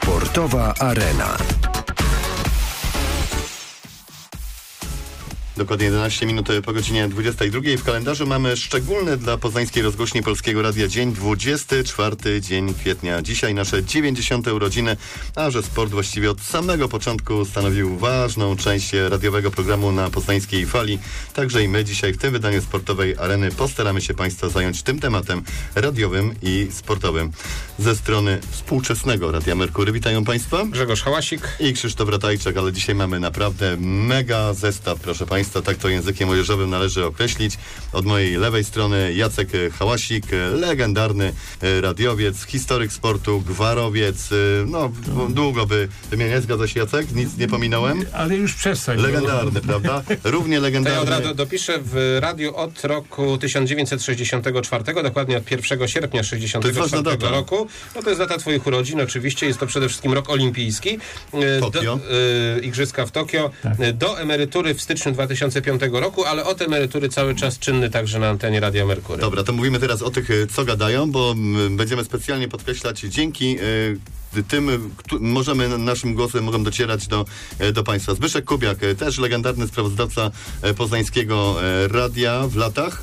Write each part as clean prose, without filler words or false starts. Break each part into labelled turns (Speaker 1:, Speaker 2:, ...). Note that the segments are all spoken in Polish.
Speaker 1: Sportowa Arena.
Speaker 2: Dokładnie 11 minut po godzinie 22. W kalendarzu mamy szczególny dla poznańskiej rozgłośni Polskiego Radia dzień, 24 dzień kwietnia. Dzisiaj nasze 90. urodziny, a że sport właściwie od samego początku stanowił ważną część radiowego programu na poznańskiej fali. Także i my dzisiaj w tym wydaniu Sportowej Areny postaramy się Państwa zająć tym tematem radiowym i sportowym. Ze strony współczesnego Radia Merkury witają Państwa
Speaker 3: Grzegorz Hałasik
Speaker 2: i Krzysztof Ratajczak, ale dzisiaj mamy naprawdę mega zestaw, proszę Państwa. Tak to językiem młodzieżowym należy określić. Od mojej lewej strony Jacek Hałasik, legendarny radiowiec, historyk sportu, gwarowiec. No, długo by wymieniać, zgadza się Jacek? Nic nie pominąłem?
Speaker 4: Ale już przestań.
Speaker 2: Legendarny, prawda? Równie legendarny.
Speaker 3: To ja od razu dopiszę w radiu od roku 1964, dokładnie od 1 sierpnia 1964 roku. No to jest data Twoich urodzin, oczywiście. Jest to przede wszystkim rok olimpijski.
Speaker 2: Tokio.
Speaker 3: Igrzyska w Tokio.
Speaker 4: Tak.
Speaker 3: Do emerytury w styczniu 2005 roku, ale od emerytury cały czas czynny także na antenie Radia Merkury.
Speaker 2: Dobra, to mówimy teraz o tych, co gadają, bo będziemy specjalnie podkreślać dzięki tym naszym głosem mogą docierać do Państwa. Zbyszek Kubiak, też legendarny sprawozdawca poznańskiego radia w latach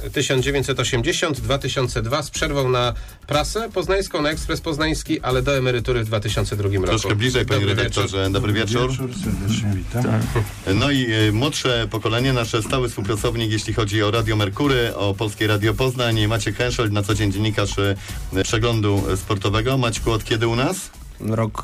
Speaker 3: 1980-2002 z przerwą na prasę poznańską, na Ekspres Poznański, ale do emerytury w 2002 roku.
Speaker 2: Troszkę bliżej, panie redaktorze. Dobry wieczór.
Speaker 4: Serdecznie witam.
Speaker 2: No i młodsze pokolenie, nasz stały współpracownik, jeśli chodzi o Radio Merkury, o Polskie Radio Poznań, Maciek Henschel, na co dzień dziennikarz Przeglądu Sportowego. Maćku, od kiedy u nas?
Speaker 5: Rok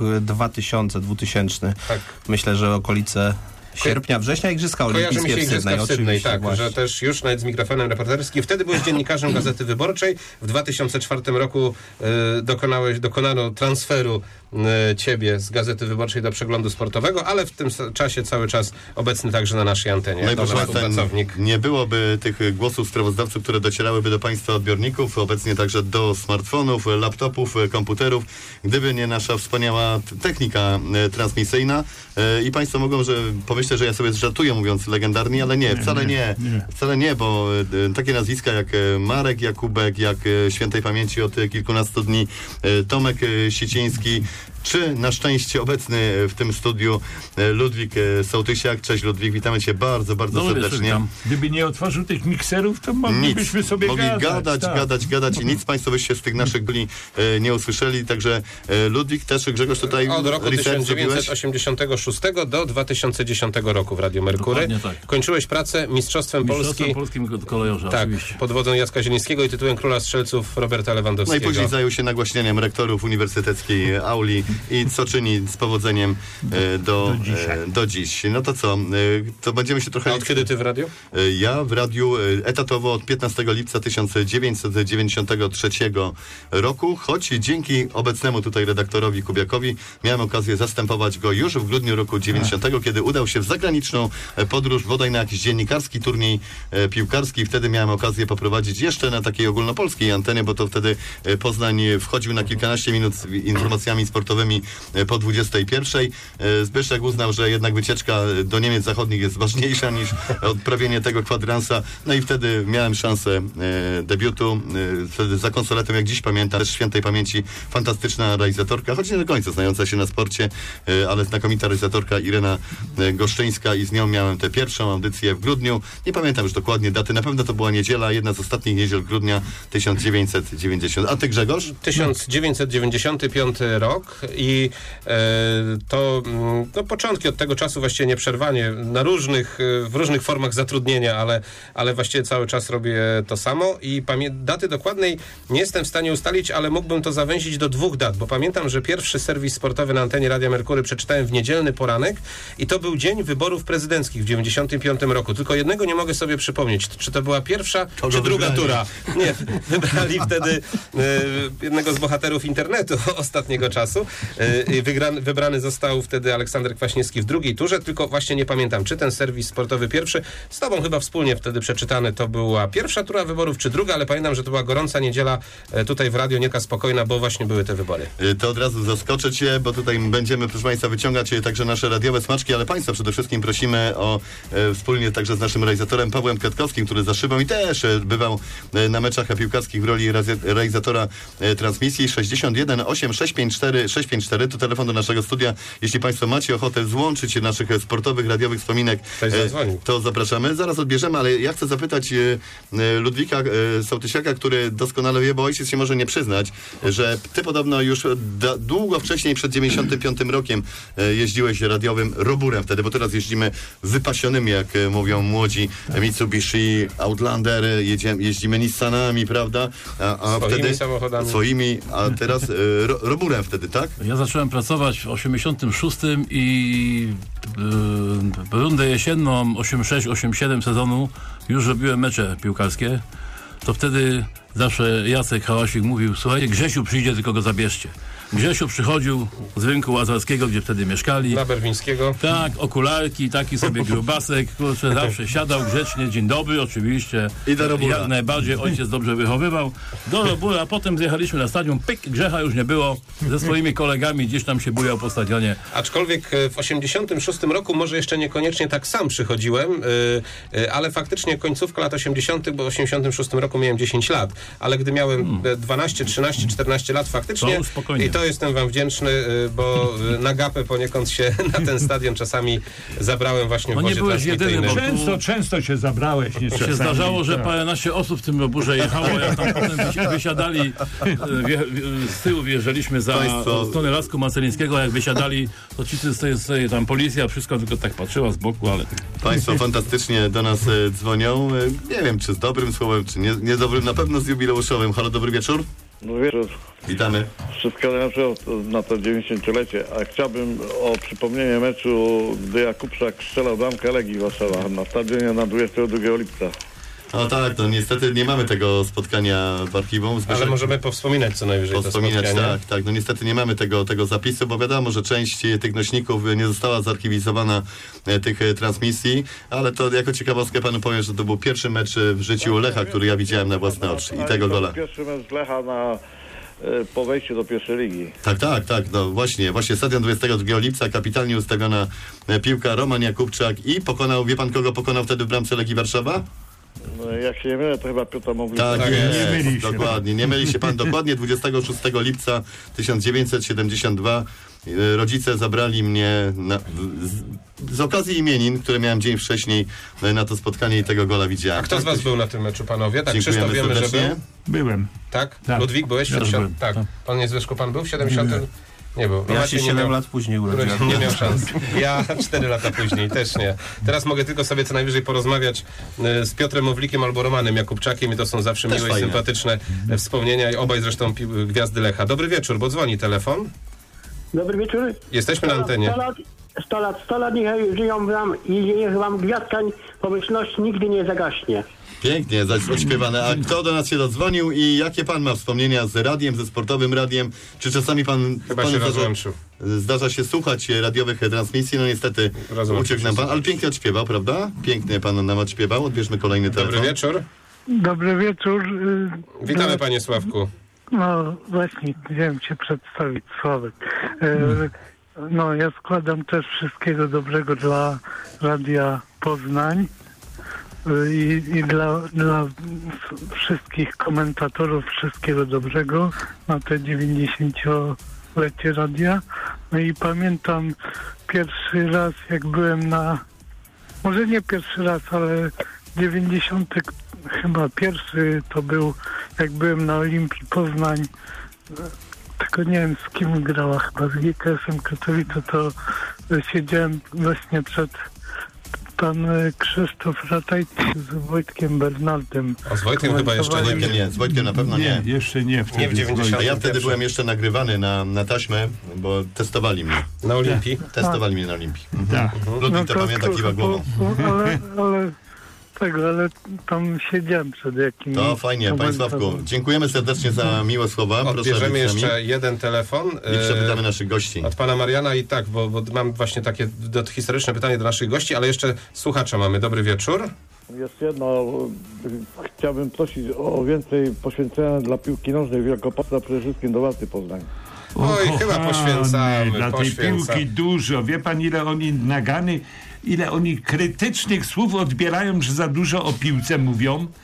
Speaker 5: 2000.
Speaker 3: Tak.
Speaker 5: Myślę, że okolice sierpnia, września, Igrzyska Olimpijskie w Sydney.
Speaker 3: Tak,
Speaker 5: właśnie.
Speaker 3: że też już nawet z mikrofonem reporterskim. Wtedy byłeś dziennikarzem Gazety Wyborczej. W 2004 roku dokonano transferu ciebie z Gazety Wyborczej do Przeglądu Sportowego, ale w tym czasie cały czas obecny także na naszej antenie.
Speaker 2: No i proszę pracownik. Nie byłoby tych głosów sprawozdawców, które docierałyby do Państwa odbiorników, obecnie także do smartfonów, laptopów, komputerów, gdyby nie nasza wspaniała technika transmisyjna. I Państwo mogą pomyśleć, że ja sobie żartuję mówiąc legendarnie, ale nie, wcale nie, bo takie nazwiska jak Marek Jakubek, jak świętej pamięci od kilkunastu dni Tomek Siciński, czy na szczęście obecny w tym studiu Ludwik Sołtysiak. Cześć Ludwik, witamy Cię bardzo, bardzo serdecznie.
Speaker 4: Gdyby nie otworzył tych mikserów, to moglibyśmy sobie gadać i nic Państwo byście z tych naszych byli nie usłyszeli. Także Ludwik też, Grzegorz tutaj
Speaker 3: od roku 1986 do 2010 roku w Radiu Merkury. Tak. Kończyłeś pracę Mistrzostwem Polski.
Speaker 4: Polskim kolejorza,
Speaker 3: tak,
Speaker 4: oczywiście.
Speaker 3: pod wodzą Jacka Zielińskiego i tytułem Króla Strzelców Roberta Lewandowskiego.
Speaker 2: No i później zajął się nagłaśnianiem rektorów uniwersyteckiej auli i co czyni z powodzeniem do dziś. No to co? To będziemy się trochę...
Speaker 3: A od kiedy ty w radiu?
Speaker 2: Ja w radiu etatowo od 15 lipca 1993 roku, choć dzięki obecnemu tutaj redaktorowi Kubiakowi miałem okazję zastępować go już w grudniu roku 90, kiedy udał się w zagraniczną podróż, bodaj na jakiś dziennikarski turniej piłkarski. Wtedy miałem okazję poprowadzić jeszcze na takiej ogólnopolskiej antenie, bo to wtedy Poznań wchodził na kilkanaście minut z informacjami sportowymi po 21. Zbyszek uznał, że jednak wycieczka do Niemiec Zachodnich jest ważniejsza niż odprawienie tego kwadransa. No i wtedy miałem szansę debiutu. Wtedy za konsoletą, jak dziś pamiętam, też świętej pamięci fantastyczna realizatorka, choć nie do końca znająca się na sporcie, ale znakomita realizatorka Irena Goszczyńska i z nią miałem tę pierwszą audycję w grudniu. Nie pamiętam już dokładnie daty. Na pewno to była niedziela, jedna z ostatnich niedziel grudnia 1990. A ty, Grzegorz?
Speaker 3: 1995 rok i to początki od tego czasu właściwie nieprzerwanie w różnych formach zatrudnienia, ale właściwie cały czas robię to samo i daty dokładnej nie jestem w stanie ustalić, ale mógłbym to zawęzić do 2 dat, bo pamiętam, że pierwszy serwis sportowy na antenie Radia Merkury przeczytałem w niedzielny poranek i to był dzień wyborów prezydenckich w 1995 roku. Tylko jednego nie mogę sobie przypomnieć, czy to była pierwsza, czy druga tura. Nie, wybrali wtedy jednego z bohaterów internetu ostatniego czasu. Wybrany został wtedy Aleksander Kwaśniewski w drugiej turze, tylko właśnie nie pamiętam, czy ten serwis sportowy pierwszy, z tobą chyba wspólnie wtedy przeczytany, to była pierwsza tura wyborów, czy druga, ale pamiętam, że to była gorąca niedziela tutaj w radiu, nieka spokojna, bo właśnie były te wybory.
Speaker 2: To od razu zaskoczę Cię, bo tutaj będziemy, proszę Państwa, wyciągać także nasze radiowe smaczki, ale Państwa przede wszystkim prosimy o wspólnie także z naszym realizatorem Pawłem Kwiatkowskim, który za szybą i też bywał na meczach piłkarskich w roli realizatora transmisji 61 8 654 654 to telefon do naszego studia. Jeśli Państwo macie ochotę złączyć się naszych sportowych, radiowych wspominek, to zapraszamy. Zaraz odbierzemy, ale ja chcę zapytać Ludwika Sołtysiaka, który doskonale wie, bo ojciec się może nie przyznać, że ty podobno już długo wcześniej, przed 95 rokiem jeździłeś radiowym roburem wtedy, bo teraz jeździmy wypasionymi, jak mówią młodzi, Mitsubishi, Outlander, jeździmy Nissanami, prawda? A
Speaker 3: swoimi
Speaker 2: wtedy
Speaker 3: samochodami.
Speaker 2: Swoimi, a teraz roburem wtedy, tak?
Speaker 4: Ja zacząłem pracować w 86 i w rundę jesienną 86-87 sezonu już robiłem mecze piłkarskie. To wtedy zawsze Jacek Hałasik mówił: słuchaj, Grzesiu przyjdzie, tylko go zabierzcie. Grzesiu przychodził z rynku Łazarskiego, gdzie wtedy mieszkali.
Speaker 3: Na Berwińskiego.
Speaker 4: Tak, okularki, taki sobie grubasek, kurczę, zawsze siadał grzecznie, dzień dobry, oczywiście.
Speaker 2: I do robura.
Speaker 4: Jak najbardziej ojciec dobrze wychowywał. Do robura, a potem zjechaliśmy na stadion, pyk, Grzecha już nie było. Ze swoimi kolegami gdzieś tam się bujał po stadionie.
Speaker 3: Aczkolwiek w 86 roku może jeszcze niekoniecznie tak sam przychodziłem, ale faktycznie końcówka lat 80., bo w 86 roku miałem 10 lat, ale gdy miałem 12, 13, 14 lat faktycznie,
Speaker 4: to spokojnie.
Speaker 3: I to jestem wam wdzięczny, bo na gapę poniekąd się na ten stadion czasami zabrałem właśnie w wodzie transmisyjnej.
Speaker 1: Często się zabrałeś.
Speaker 4: Się zdarzało, że paręnaście osób w tym roburze jechało, jak tam potem wysiadali, z tyłu wjeżdżaliśmy za stronę Lasku Marcelińskiego, jak wysiadali, to ci z tej tam policja, wszystko tylko tak patrzyła z boku, ale...
Speaker 2: Państwo fantastycznie do nas dzwonią. Nie wiem, czy z dobrym słowem, czy niedobrym, na pewno z jubileuszowym. Halo, dobry wieczór.
Speaker 6: Dobry wieczór.
Speaker 2: Witamy.
Speaker 6: Wszystkiego najlepszego na to 90-lecie, a chciałbym o przypomnienie meczu, gdy Jakubczak strzelał bramkę Legii Warszawa na stadionie na 22 lipca.
Speaker 2: No tak, to niestety nie mamy tego spotkania w archiwum.
Speaker 3: Ale możemy powspominać co najwyżej to spotkanie.
Speaker 2: Tak, no niestety nie mamy tego zapisu, bo wiadomo, że część tych nośników nie została zarchiwizowana, tych transmisji, ale to jako ciekawostkę panu powiem, że to był pierwszy mecz w życiu Lecha, który ja widziałem na własne oczy i tego gola.
Speaker 6: Pierwszy mecz Lecha po wejściu do pierwszej ligi.
Speaker 2: Tak, no właśnie stadion 22 lipca, kapitalnie ustawiona piłka, Roman Jakubczak i pokonał, wie pan kogo pokonał wtedy w bramce Legii Warszawa?
Speaker 6: No, jak się nie mylę, to chyba Piotra Moglica.
Speaker 2: Tak jest, dokładnie. Nie myli się pan dokładnie. 26 lipca 1972 rodzice zabrali mnie z okazji imienin, które miałem dzień wcześniej, na to spotkanie i tego gola widziałem.
Speaker 3: A kto z was był na tym meczu, panowie? Tak,
Speaker 2: dziękujemy
Speaker 3: Krzysztof, wiemy,
Speaker 2: serdecznie.
Speaker 3: że był.
Speaker 1: Byłem.
Speaker 3: Tak?
Speaker 1: Tak.
Speaker 3: Ludwik, byłeś?
Speaker 1: Ja
Speaker 3: 70? Tak. Pan Niezwyżku, pan był w 70? Nie był.
Speaker 5: Ja się 7 lat później urodziłem.
Speaker 3: Nie miał szans. Ja 4 lata później też nie. Teraz mogę tylko sobie co najwyżej porozmawiać z Piotrem Mowlikiem albo Romanem Jakubczakiem i to są zawsze miłe i sympatyczne wspomnienia i obaj zresztą gwiazdy Lecha. Dobry wieczór, bo dzwoni telefon.
Speaker 7: Dobry wieczór.
Speaker 3: Jesteśmy na antenie.
Speaker 7: 100 lat niech żyją wam i niech wam gwiazdka pomyślności nigdy nie zagaśnie.
Speaker 2: Pięknie, odśpiewane. A kto do nas się dodzwonił i jakie pan ma wspomnienia z radiem, ze sportowym radiem? Czy czasami pan
Speaker 3: się rozłączył.
Speaker 2: Zdarza się słuchać radiowych transmisji? No niestety uciekł nam pan, ale pięknie odśpiewał, prawda? Pięknie pan nam odśpiewał. Odbierzmy kolejny telefon.
Speaker 3: Dobry wieczór.
Speaker 8: Dobry wieczór.
Speaker 3: Witamy panie Sławku.
Speaker 8: No właśnie, chciałem się przedstawić, Sławek. No ja składam też wszystkiego dobrego dla Radia Poznań i dla wszystkich komentatorów wszystkiego dobrego na te 90-lecie radia. No i pamiętam pierwszy raz, jak byłem może nie pierwszy raz, ale 90 chyba pierwszy to był, jak byłem na Olimpii Poznań, tylko nie wiem z kim grała, chyba z GKS-em Katowice, to siedziałem właśnie przed pan Krzysztof Ratajski z Wojtkiem Bernaldem.
Speaker 3: A z Wojtkiem chyba jeszcze
Speaker 2: nie. Z Wojtkiem na pewno nie.
Speaker 1: Jeszcze nie. Wtedy
Speaker 3: nie w 90.
Speaker 2: A ja wtedy byłem jeszcze nagrywany na taśmę, bo testowali mnie.
Speaker 3: Na Olimpii?
Speaker 2: Testowali mnie na Olimpii.
Speaker 1: Tak.
Speaker 2: Ludwik to pamięta, kiwa głową.
Speaker 8: Ale tam siedziałem przed jakimś...
Speaker 2: To fajnie, panie Sławku. Dziękujemy serdecznie za miłe słowa.
Speaker 3: Odbierzemy jeszcze jeden telefon.
Speaker 2: I przepytamy naszych gości.
Speaker 3: Od pana Mariana i tak, bo mam właśnie takie historyczne pytanie do naszych gości, ale jeszcze słuchacza mamy. Dobry wieczór.
Speaker 6: Jest jedno, chciałbym prosić o więcej poświęcenia dla piłki nożnej w Wielkopolsce, przede wszystkim do Warty Poznań.
Speaker 3: Oj, chyba poświęcamy.
Speaker 1: Dla tej piłki dużo. Wie pan, ile oni ile oni krytycznych słów odbierają, że za dużo o piłce mówią?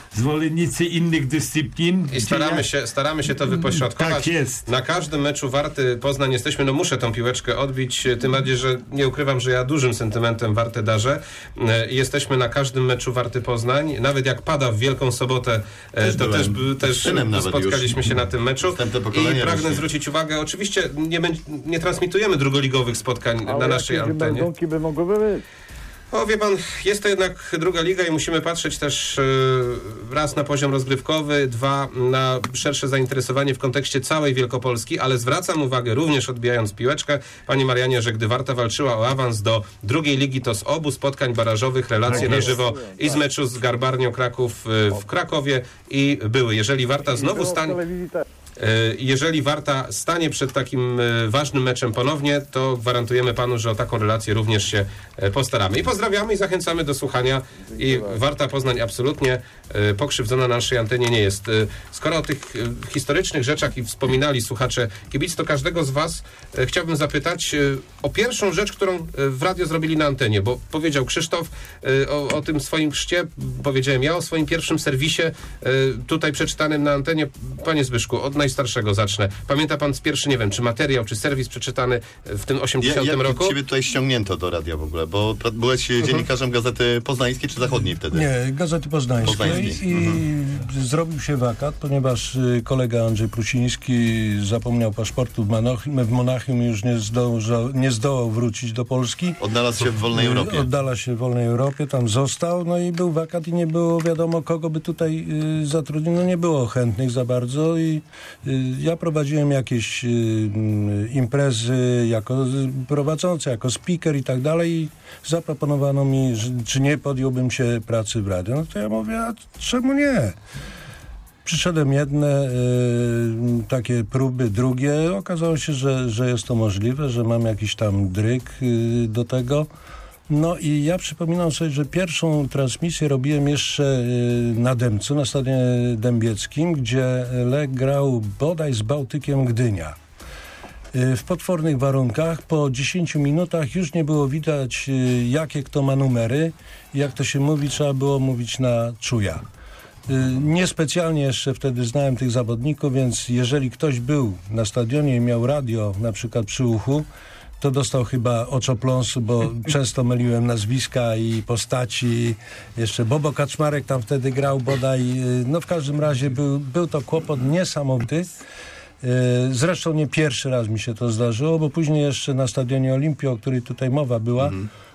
Speaker 1: zwolennicy innych dyscyplin.
Speaker 3: I staramy się to wypośrodkować.
Speaker 1: Tak jest.
Speaker 3: Na każdym meczu Warty Poznań jesteśmy, muszę tą piłeczkę odbić, tym bardziej, że nie ukrywam, że ja dużym sentymentem Wartę darzę. Jesteśmy na każdym meczu Warty Poznań. Nawet jak pada w Wielką Sobotę, też spotkaliśmy się na tym meczu. I pragnę zwrócić uwagę, oczywiście nie transmitujemy drugoligowych spotkań na naszej antenie.
Speaker 6: By mogły być?
Speaker 3: O, wie pan, jest to jednak druga liga i musimy patrzeć też raz na poziom rozgrywkowy, dwa na szersze zainteresowanie w kontekście całej Wielkopolski, ale zwracam uwagę, również odbijając piłeczkę, panie Marianie, że gdy Warta walczyła o awans do drugiej ligi, to z obu spotkań barażowych relacje na żywo i z meczu z Garbarnią Kraków w Krakowie i były. Jeżeli Warta znowu stanie... Jeżeli Warta stanie przed takim ważnym meczem ponownie, to gwarantujemy panu, że o taką relację również się postaramy. I pozdrawiamy i zachęcamy do słuchania. I Warta Poznań absolutnie pokrzywdzona na naszej antenie nie jest. Skoro o tych historycznych rzeczach i wspominali słuchacze kibic, to każdego z was chciałbym zapytać o pierwszą rzecz, którą w radio zrobili na antenie, bo powiedział Krzysztof o tym swoim chrzcie, powiedziałem ja o swoim pierwszym serwisie tutaj przeczytanym na antenie. Panie Zbyszku, od najstarszego zacznę. Pamięta pan z pierwszy, nie wiem, czy materiał, czy serwis przeczytany w tym 80 roku?
Speaker 2: Ciebie tutaj ściągnięto do radia w ogóle, bo byłeś dziennikarzem Gazety Poznańskiej czy Zachodniej wtedy?
Speaker 9: Nie, Gazety Poznańskiej. I zrobił się wakat, ponieważ kolega Andrzej Prusiński zapomniał paszportu w Monachium i już nie zdołał wrócić do Polski.
Speaker 2: Oddalał się w wolnej Europie.
Speaker 9: Oddala się w wolnej Europie, tam został, no i był wakat i nie było wiadomo, kogo by tutaj zatrudnił. No nie było chętnych za bardzo i ja prowadziłem jakieś imprezy jako prowadzący, jako speaker i tak dalej i zaproponowano mi, czy nie podjąłbym się pracy w radiu. No to ja mówię, a czemu nie? Przyszedłem jedne takie próby, drugie. Okazało się, że jest to możliwe, że mam jakiś tam dryg do tego. No i ja przypominam sobie, że pierwszą transmisję robiłem jeszcze na Dębcu, na stadionie dębieckim, gdzie Lech grał bodaj z Bałtykiem Gdynia. W potwornych warunkach, po 10 minutach już nie było widać, jakie kto ma numery. Jak to się mówi, trzeba było mówić na czuja. Niespecjalnie jeszcze wtedy znałem tych zawodników, więc jeżeli ktoś był na stadionie i miał radio na przykład przy uchu, to dostał chyba oczopląsu, bo często myliłem nazwiska i postaci. Jeszcze Bobo Kaczmarek tam wtedy grał bodaj. No w każdym razie był to kłopot niesamowity. Zresztą nie pierwszy raz mi się to zdarzyło, bo później jeszcze na stadionie Olimpii, o której tutaj mowa była,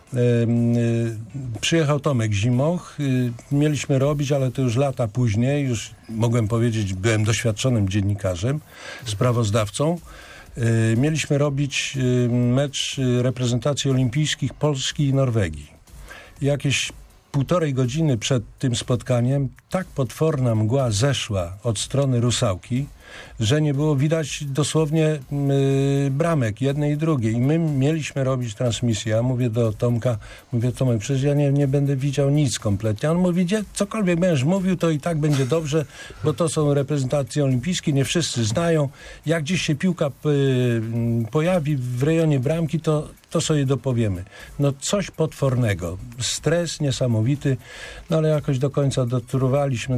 Speaker 9: przyjechał Tomek Zimoch. Mieliśmy robić, ale to już lata później, już mogłem powiedzieć, byłem doświadczonym dziennikarzem, sprawozdawcą. Mieliśmy robić mecz reprezentacji olimpijskich Polski i Norwegii. Jakieś 1,5 godziny przed tym spotkaniem tak potworna mgła zeszła od strony Rusałki, że nie było widać dosłownie bramek jednej i drugiej. I my mieliśmy robić transmisję. Ja mówię do Tomka, Tomek, przecież ja nie będę widział nic kompletnie. A on mówi, cokolwiek będziesz mówił, to i tak będzie dobrze, bo to są reprezentacje olimpijskie, nie wszyscy znają. Jak gdzieś się piłka pojawi w rejonie bramki, to sobie dopowiemy. No coś potwornego. Stres niesamowity, no ale jakoś do końca dotrwaliśmy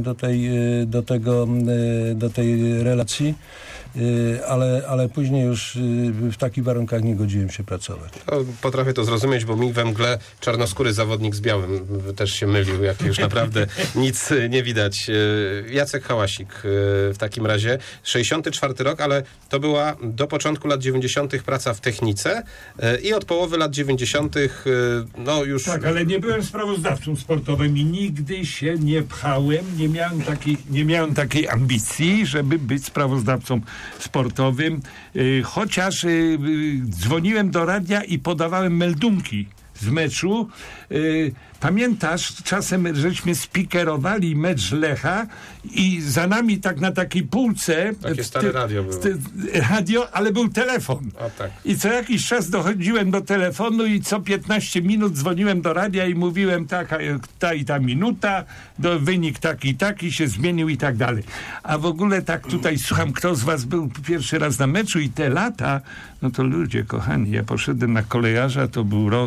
Speaker 9: do tej relacji, ale później już w takich warunkach nie godziłem się pracować.
Speaker 3: Potrafię to zrozumieć, bo mi we mgle czarnoskóry zawodnik z białym też się mylił, jak już naprawdę nic nie widać. Jacek Hałasik w takim razie. 64 rok, ale to była do początku lat 90. praca w technice i od połowy lat 90. no już...
Speaker 1: Tak, ale nie byłem sprawozdawcą sportowym i nigdy się nie pchałem, nie miałem takiej ambicji, żeby być sprawozdawcą sportowym, chociaż dzwoniłem do radia i podawałem meldunki z meczu. Pamiętasz, czasem żeśmy spikerowali mecz Lecha i za nami tak na takiej półce...
Speaker 3: Takie stare radio było.
Speaker 1: Radio, ale był telefon.
Speaker 3: Tak.
Speaker 1: I co jakiś czas dochodziłem do telefonu i co 15 minut dzwoniłem do radia i mówiłem ta i ta minuta, wynik taki i taki się zmienił i tak dalej. A w ogóle tak tutaj słucham, kto z was był pierwszy raz na meczu i te lata, no to ludzie kochani, ja poszedłem na kolejarza, to był rok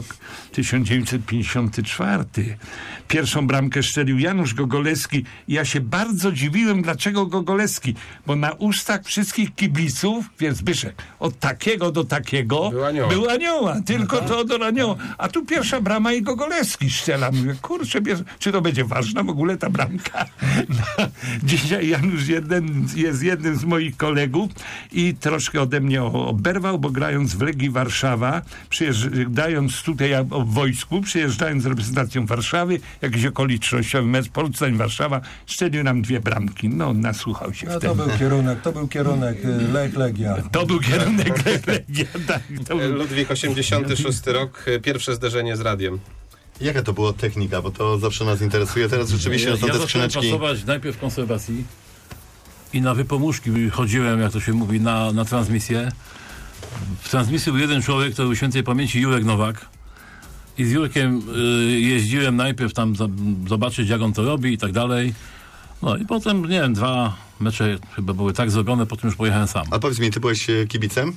Speaker 1: 1954. Pierwszą bramkę strzelił Janusz Gogolewski. Ja się bardzo dziwiłem, dlaczego Gogolewski, bo na ustach wszystkich kibiców, więc Zbyszek, od takiego do takiego był Anioła. Tylko to do Anioła. A tu pierwsza brama i Gogolewski strzela. Mówię, kurczę, czy to będzie ważna w ogóle ta bramka? No, dzisiaj Janusz jest jednym z moich kolegów i troszkę ode mnie oberwał, bo grając w Legii Warszawa, przyjeżdżając tutaj w wojsku, przyjeżdżając z reprezentacją Warszawy, jakiś okolicznościowy mecz Poznań-Warszawa, strzelił nam 2 bramki. No, nasłuchał się wtedy.
Speaker 9: To był kierunek Lech-Legia.
Speaker 1: To był kierunek Lech-Legia, tak.
Speaker 3: Ludwik, 86 rok, pierwsze zderzenie z radiem.
Speaker 2: Jaka to była technika? Bo to zawsze nas interesuje. Teraz rzeczywiście są te skrzyneczki.
Speaker 4: Ja zacząłem pracować najpierw w konserwacji i na wypomóżki chodziłem, jak to się mówi, na transmisję. W transmisji był jeden człowiek, to był świętej pamięci Jurek Nowak. I z Jurkiem jeździłem najpierw tam zobaczyć, jak on to robi i tak dalej. No i potem, nie wiem, 2 mecze chyba były tak zrobione, potem już pojechałem sam.
Speaker 2: A powiedz mi, ty byłeś kibicem?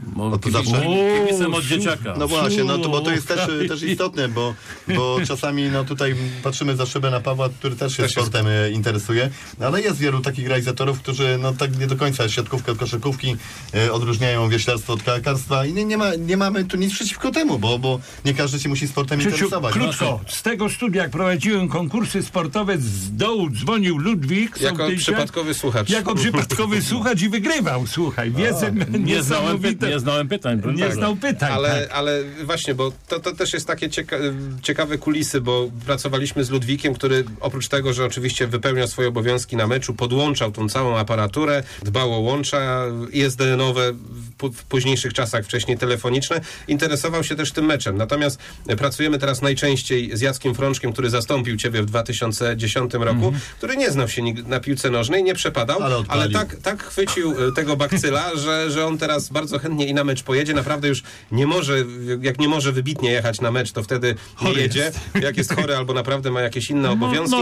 Speaker 4: Kibicem od dzieciaka.
Speaker 2: No właśnie, bo to jest też istotne, bo czasami tutaj patrzymy za szybę na Pawła, który też się sportem interesuje, ale jest wielu takich realizatorów, którzy tak nie do końca siatkówkę od koszykówki odróżniają wieślarstwo od kajakarstwa i nie mamy tu nic przeciwko temu, bo nie każdy się musi sportem interesować.
Speaker 1: Krótko, z tego studia, jak prowadziłem konkursy sportowe, z dołu dzwonił Ludwik.
Speaker 3: Jako przypadkowy słuchacz.
Speaker 1: Jako przypadkowy słuchacz i wygrywał, słuchaj. Wiedzę niesamowite.
Speaker 4: Nie znałem pytań.
Speaker 1: Znał pytań.
Speaker 3: Ale właśnie, bo to też jest takie ciekawe kulisy, bo pracowaliśmy z Ludwikiem, który oprócz tego, że oczywiście wypełniał swoje obowiązki na meczu, podłączał tą całą aparaturę, dbał o łącza ISDN-owe w późniejszych czasach, wcześniej telefoniczne, interesował się też tym meczem. Natomiast pracujemy teraz najczęściej z Jackiem Frączkiem, który zastąpił ciebie w 2010 roku, który nie znał się na piłce nożnej, nie przepadał, ale tak chwycił tego bakcyla, że on teraz bardzo chętnie i na mecz pojedzie. Naprawdę już jak nie może wybitnie jechać na mecz, to wtedy nie jedzie. Jak jest chory albo naprawdę ma jakieś inne obowiązki.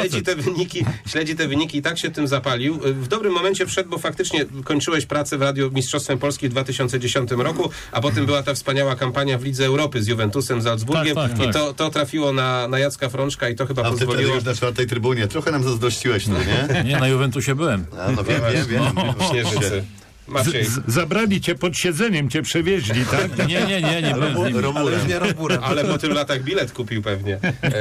Speaker 3: Śledzi te wyniki i tak się tym zapalił. W dobrym momencie wszedł, bo faktycznie kończyłeś pracę w Radiu Mistrzostwem Polski w 2010 roku, a potem była ta wspaniała kampania w Lidze Europy z Juventusem, z Salzburgiem i to trafiło na Jacka Frączka i to chyba pozwoliło...
Speaker 2: A ty już na 4. trybunie. Trochę nam zazdrościłeś, nie?
Speaker 4: Nie, na Juventusie byłem.
Speaker 2: Wiem.
Speaker 3: Śnieżycy.
Speaker 1: Zabrali cię pod siedzeniem, cię przewieźli, tak?
Speaker 4: Nie byłem z nimi.
Speaker 3: Ale po tylu latach bilet kupił pewnie.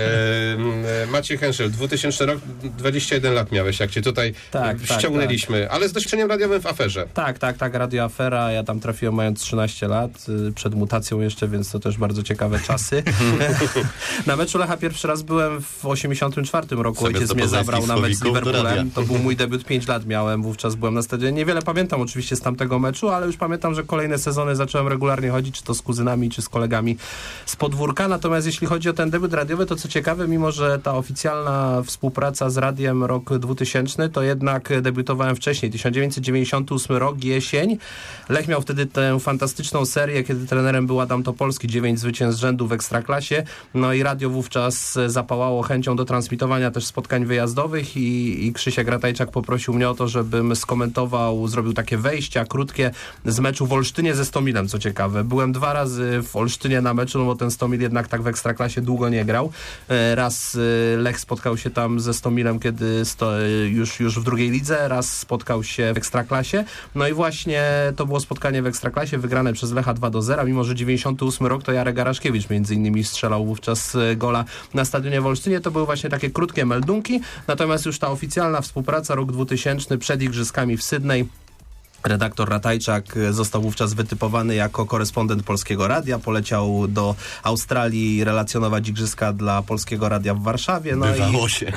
Speaker 3: Maciej Henszel, 2000 rok, 21 lat miałeś, jak cię tutaj ściągnęliśmy, ale z doświadczeniem radiowym w aferze.
Speaker 5: Tak, Radio Afera, ja tam trafiłem mając 13 lat, przed mutacją jeszcze, więc to też bardzo ciekawe czasy. Na meczu Lecha pierwszy raz byłem w 84 roku, ojciec mnie zabrał na mecz z Liverpoolem, to był mój debiut, 5 lat miałem, wówczas byłem na stadionie, niewiele pamiętam oczywiście z tamtego meczu, ale już pamiętam, że kolejne sezony zacząłem regularnie chodzić, czy to z kuzynami, czy z kolegami z podwórka. Natomiast jeśli chodzi o ten debiut radiowy, to co ciekawe, mimo że ta oficjalna współpraca z radiem rok 2000, to jednak debiutowałem wcześniej. 1998 rok, jesień. Lech miał wtedy tę fantastyczną serię, kiedy trenerem był Adam Topolski, 9 zwycięstw z rzędu w Ekstraklasie. No i radio wówczas zapałało chęcią do transmitowania też spotkań wyjazdowych i Krzysiek Ratajczak poprosił mnie o to, żebym skomentował, zrobił takie wejścia krótkie z meczu w Olsztynie ze Stomilem, co ciekawe. Byłem 2 razy w Olsztynie na meczu, no bo ten Stomil jednak tak w Ekstraklasie długo nie grał. Raz Lech spotkał się tam ze Stomilem, kiedy już w drugiej lidze, raz spotkał się w Ekstraklasie. No i właśnie to było spotkanie w Ekstraklasie, wygrane przez Lecha 2-0, mimo że 98 rok to Jarek Araszkiewicz między innymi strzelał wówczas gola na stadionie w Olsztynie. To były właśnie takie krótkie meldunki, natomiast już ta oficjalna współpraca, rok 2000 przed igrzyskami w Sydney. Redaktor Ratajczak został wówczas wytypowany jako korespondent Polskiego Radia, poleciał do Australii relacjonować igrzyska dla Polskiego Radia w Warszawie.
Speaker 2: Bywało się.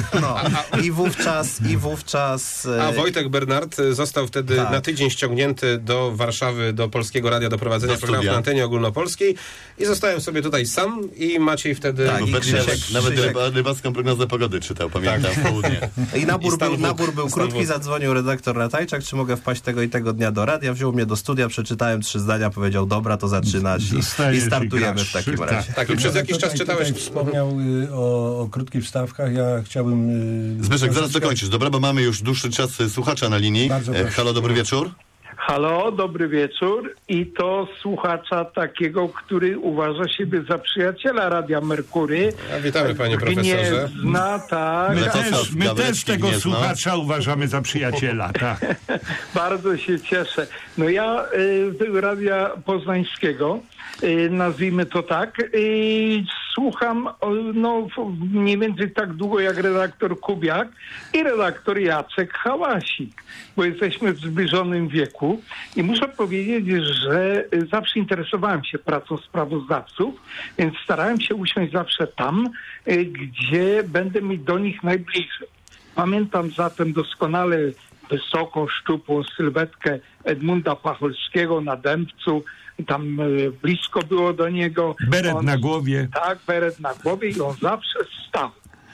Speaker 5: I wówczas...
Speaker 3: A Wojtek Bernard został wtedy na tydzień ściągnięty do Warszawy, do Polskiego Radia, do prowadzenia programu na antenie ogólnopolskiej i zostałem sobie tutaj sam i Maciej wtedy...
Speaker 2: Nawet rybacką prognozę pogody czytał, pamiętam, w południe.
Speaker 5: I nabór był krótki, zadzwonił redaktor Ratajczak, czy mogę wpaść tego i tego dnia do radia, wziął mnie do studia, przeczytałem 3 zdania, powiedział, dobra, to zaczynać i startujemy w takim razie.
Speaker 3: Tak, i przez jakiś czas czytałeś...
Speaker 9: Wspomniał o krótkich wstawkach, ja chciałbym...
Speaker 2: Zbyszek, zaraz dokończysz, dobra, bo mamy już dłuższy czas słuchacza na linii. Halo, dobry wieczór.
Speaker 10: Halo, dobry wieczór. I to słuchacza takiego, który uważa siebie za przyjaciela Radia Merkury.
Speaker 3: Witamy, panie profesorze.
Speaker 10: Gniezna, tak.
Speaker 1: My też tego słuchacza uważamy za przyjaciela, tak.
Speaker 10: Bardzo się cieszę. No ja Radia Poznańskiego, nazwijmy to tak, słucham mniej więcej tak długo jak redaktor Kubiak i redaktor Jacek Hałasik, bo jesteśmy w zbliżonym wieku i muszę powiedzieć, że zawsze interesowałem się pracą sprawozdawców, więc starałem się usiąść zawsze tam, gdzie będę mieć do nich najbliżej. Pamiętam zatem doskonale wysoką, szczupłą sylwetkę Edmunda Pacholskiego na Dębcu. Tam blisko było do niego.
Speaker 1: Beret na głowie.
Speaker 10: Tak, beret na głowie i on zawsze stał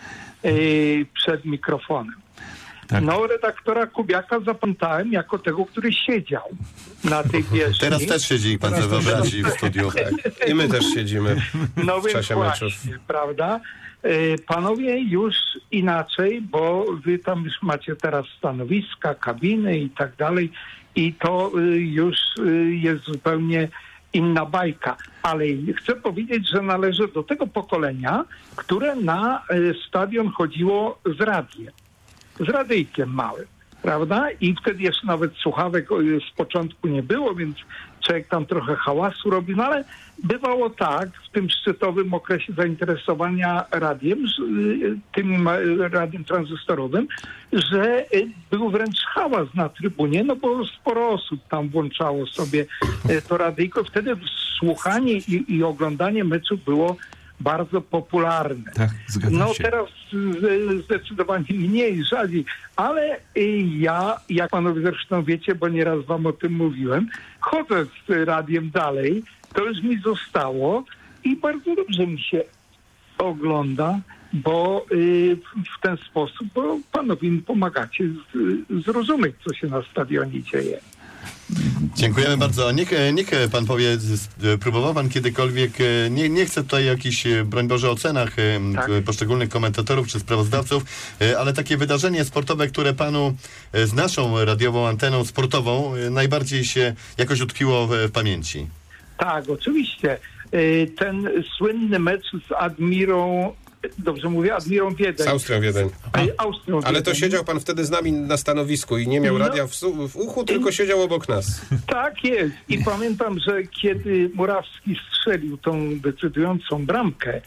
Speaker 10: przed mikrofonem. Tak. No, redaktora Kubiaka zapamiętałem jako tego, który siedział na tej bieżni.
Speaker 2: Teraz też siedzi, pan sobie wyobrazi w studiu.
Speaker 3: Tak. I my też siedzimy w czasie meczów.
Speaker 10: Prawda? Panowie już inaczej, bo wy tam już macie teraz stanowiska, kabiny i tak dalej i to już jest zupełnie inna bajka. Ale chcę powiedzieć, że należę do tego pokolenia, które na stadion chodziło z radiem. Z radyjkiem małym, prawda? I wtedy jeszcze nawet słuchawek z początku nie było, więc człowiek tam trochę hałasu robił, no ale bywało tak w tym szczytowym okresie zainteresowania radiem, tym radiem tranzystorowym, że był wręcz hałas na trybunie, no bo sporo osób tam włączało sobie to radyjko. Wtedy słuchanie i oglądanie meczu było bardzo popularne.
Speaker 1: Tak, zgadzam
Speaker 10: no
Speaker 1: się.
Speaker 10: teraz zdecydowanie mniej, rzadziej, ale ja, jak panowie zresztą wiecie, bo nieraz wam o tym mówiłem, chodzę z radiem dalej, to już mi zostało i bardzo dobrze mi się ogląda, bo w ten sposób, bo panowie mi pomagacie zrozumieć, co się na stadionie dzieje.
Speaker 2: Dziękujemy bardzo. Niech pan powie, próbował pan kiedykolwiek, nie chcę tutaj jakichś, broń Boże, ocenach poszczególnych komentatorów czy sprawozdawców, ale takie wydarzenie sportowe, które panu z naszą radiową anteną sportową najbardziej się jakoś utkwiło w pamięci.
Speaker 10: Tak, oczywiście. Ten słynny mecz z Admirą, dobrze mówię, Admirą Wiedeń.
Speaker 3: Z Austrią Wiedeń.
Speaker 10: Austrią
Speaker 3: Ale to
Speaker 10: Wiedeń.
Speaker 3: siedział pan wtedy z nami na stanowisku i nie miał radia w uchu, tylko siedział obok nas.
Speaker 10: Tak jest. I pamiętam, że kiedy Murawski strzelił tą decydującą bramkę,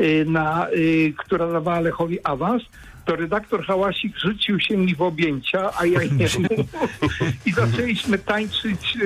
Speaker 10: która dawała Lechowi awans, to redaktor Hałasik rzucił się mi w objęcia, a ja jemu. I zaczęliśmy tańczyć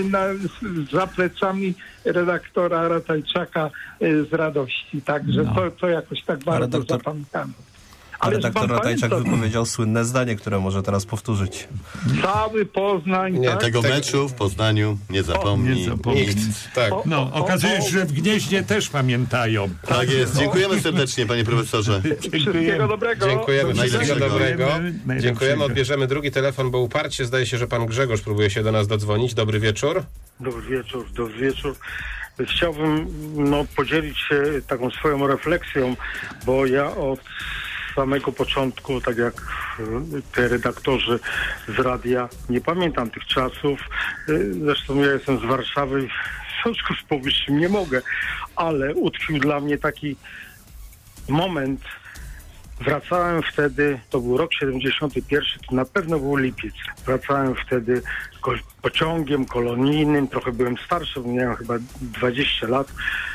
Speaker 10: za plecami redaktora Ratajczaka z radości. Także to jakoś tak bardzo zapamiętamy.
Speaker 5: A redaktor Ratajczak wypowiedział słynne zdanie, które może teraz powtórzyć.
Speaker 10: Cały Poznań.
Speaker 2: Nie, tego meczu w Poznaniu nie zapomni nikt.
Speaker 3: Tak.
Speaker 1: Okazuje się, że w Gnieźnie też pamiętają.
Speaker 2: Tak jest. Dziękujemy serdecznie, panie profesorze.
Speaker 10: Wszystkiego dobrego.
Speaker 3: Dziękujemy. Wszystkiego dobrego.
Speaker 1: Najlepszego.
Speaker 3: Dziękujemy. Odbierzemy drugi telefon, bo uparcie zdaje się, że pan Grzegorz próbuje się do nas dodzwonić. Dobry wieczór.
Speaker 8: Dobry wieczór. Chciałbym podzielić się taką swoją refleksją, bo ja od samego początku, tak jak te redaktorzy z radia, nie pamiętam tych czasów. Zresztą ja jestem z Warszawy i w związku z powyższym nie mogę, ale utkwił dla mnie taki moment. Wracałem wtedy, to był rok 71, to na pewno był lipiec. Wracałem wtedy pociągiem kolonijnym, trochę byłem starszy, bo miałem chyba 20 lat.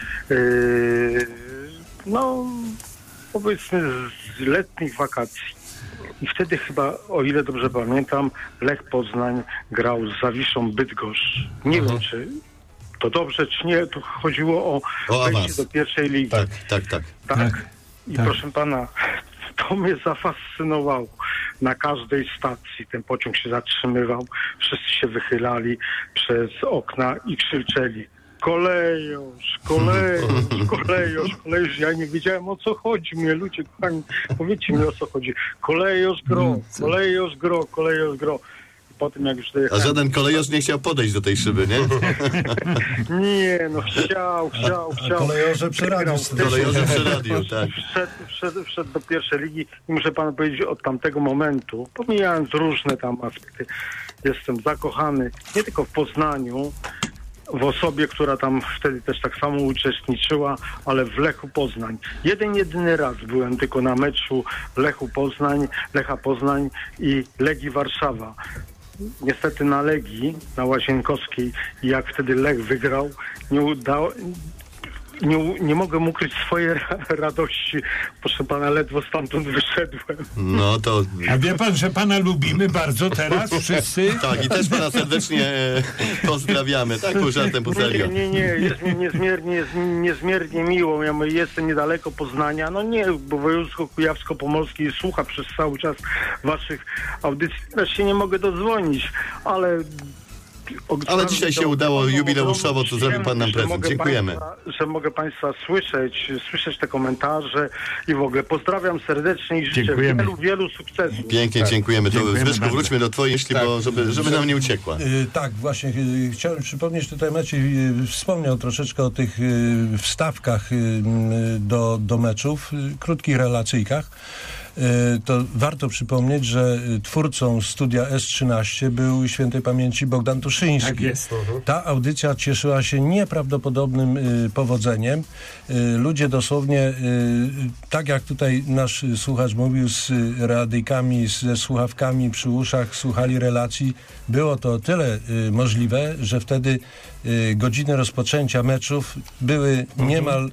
Speaker 8: Powiedzmy z letnich wakacji. I wtedy chyba, o ile dobrze pamiętam, Lech Poznań grał z Zawiszą Bydgoszcz. Nie wiem, czy to dobrze, czy nie. To chodziło o wejście do pierwszej ligi. Tak. I proszę pana, to mnie zafascynowało. Na każdej stacji ten pociąg się zatrzymywał. Wszyscy się wychylali przez okna i krzyczeli: Kolejosz. Ja nie wiedziałem, o co chodzi. Mnie ludzie, kochani, powiedzcie mi, o co chodzi. Kolejosz gro. po tym jak już dojechałem.
Speaker 2: A żaden kolejarz nie chciał podejść do tej szyby, nie?
Speaker 8: Nie, no chciał.
Speaker 9: A kolejorze przy radiu.
Speaker 2: Kolejarze przy radiu, tak.
Speaker 8: Wszedł do pierwszej ligi i muszę panu powiedzieć, od tamtego momentu, pomijając różne tam aspekty, jestem zakochany nie tylko w Poznaniu, w osobie, która tam wtedy też tak samo uczestniczyła, ale w Lechu Poznań. Jedyny raz byłem tylko na meczu Lecha Poznań i Legii Warszawa. Niestety na Legii, na Łazienkowskiej, jak wtedy Lech wygrał, nie mogłem ukryć swojej radości. Proszę pana, ledwo stamtąd wyszedłem.
Speaker 2: No to...
Speaker 1: A wie pan, że pana lubimy bardzo teraz wszyscy?
Speaker 2: Tak, i też pana serdecznie pozdrawiamy. Tak, pół żartem, pół serio.
Speaker 8: Nie, jest mi niezmiernie miło. Ja jestem niedaleko Poznania. No nie, bo województwo kujawsko-pomorskie słucha przez cały czas waszych audycji. Teraz się nie mogę dodzwonić, ale
Speaker 2: dzisiaj się udało jubileuszowo, co zrobił pan nam prezent. Dziękujemy.
Speaker 8: Że mogę państwa słyszeć te komentarze i w ogóle pozdrawiam serdecznie i życzę wielu sukcesów.
Speaker 2: Pięknie, dziękujemy. To Zbyszku, wróćmy do twojej myśli, bo żeby nam nie uciekła.
Speaker 9: Tak, właśnie. Chciałem przypomnieć, tutaj Maciej wspomniał troszeczkę o tych wstawkach do meczów, krótkich relacyjkach. To warto przypomnieć, że twórcą studia S13 był świętej pamięci Bogdan Tuszyński.
Speaker 1: Tak jest.
Speaker 9: Ta audycja cieszyła się nieprawdopodobnym powodzeniem. Ludzie dosłownie, tak jak tutaj nasz słuchacz mówił, z radyjkami, ze słuchawkami przy uszach słuchali relacji. Było to o tyle możliwe, że wtedy godziny rozpoczęcia meczów były niemal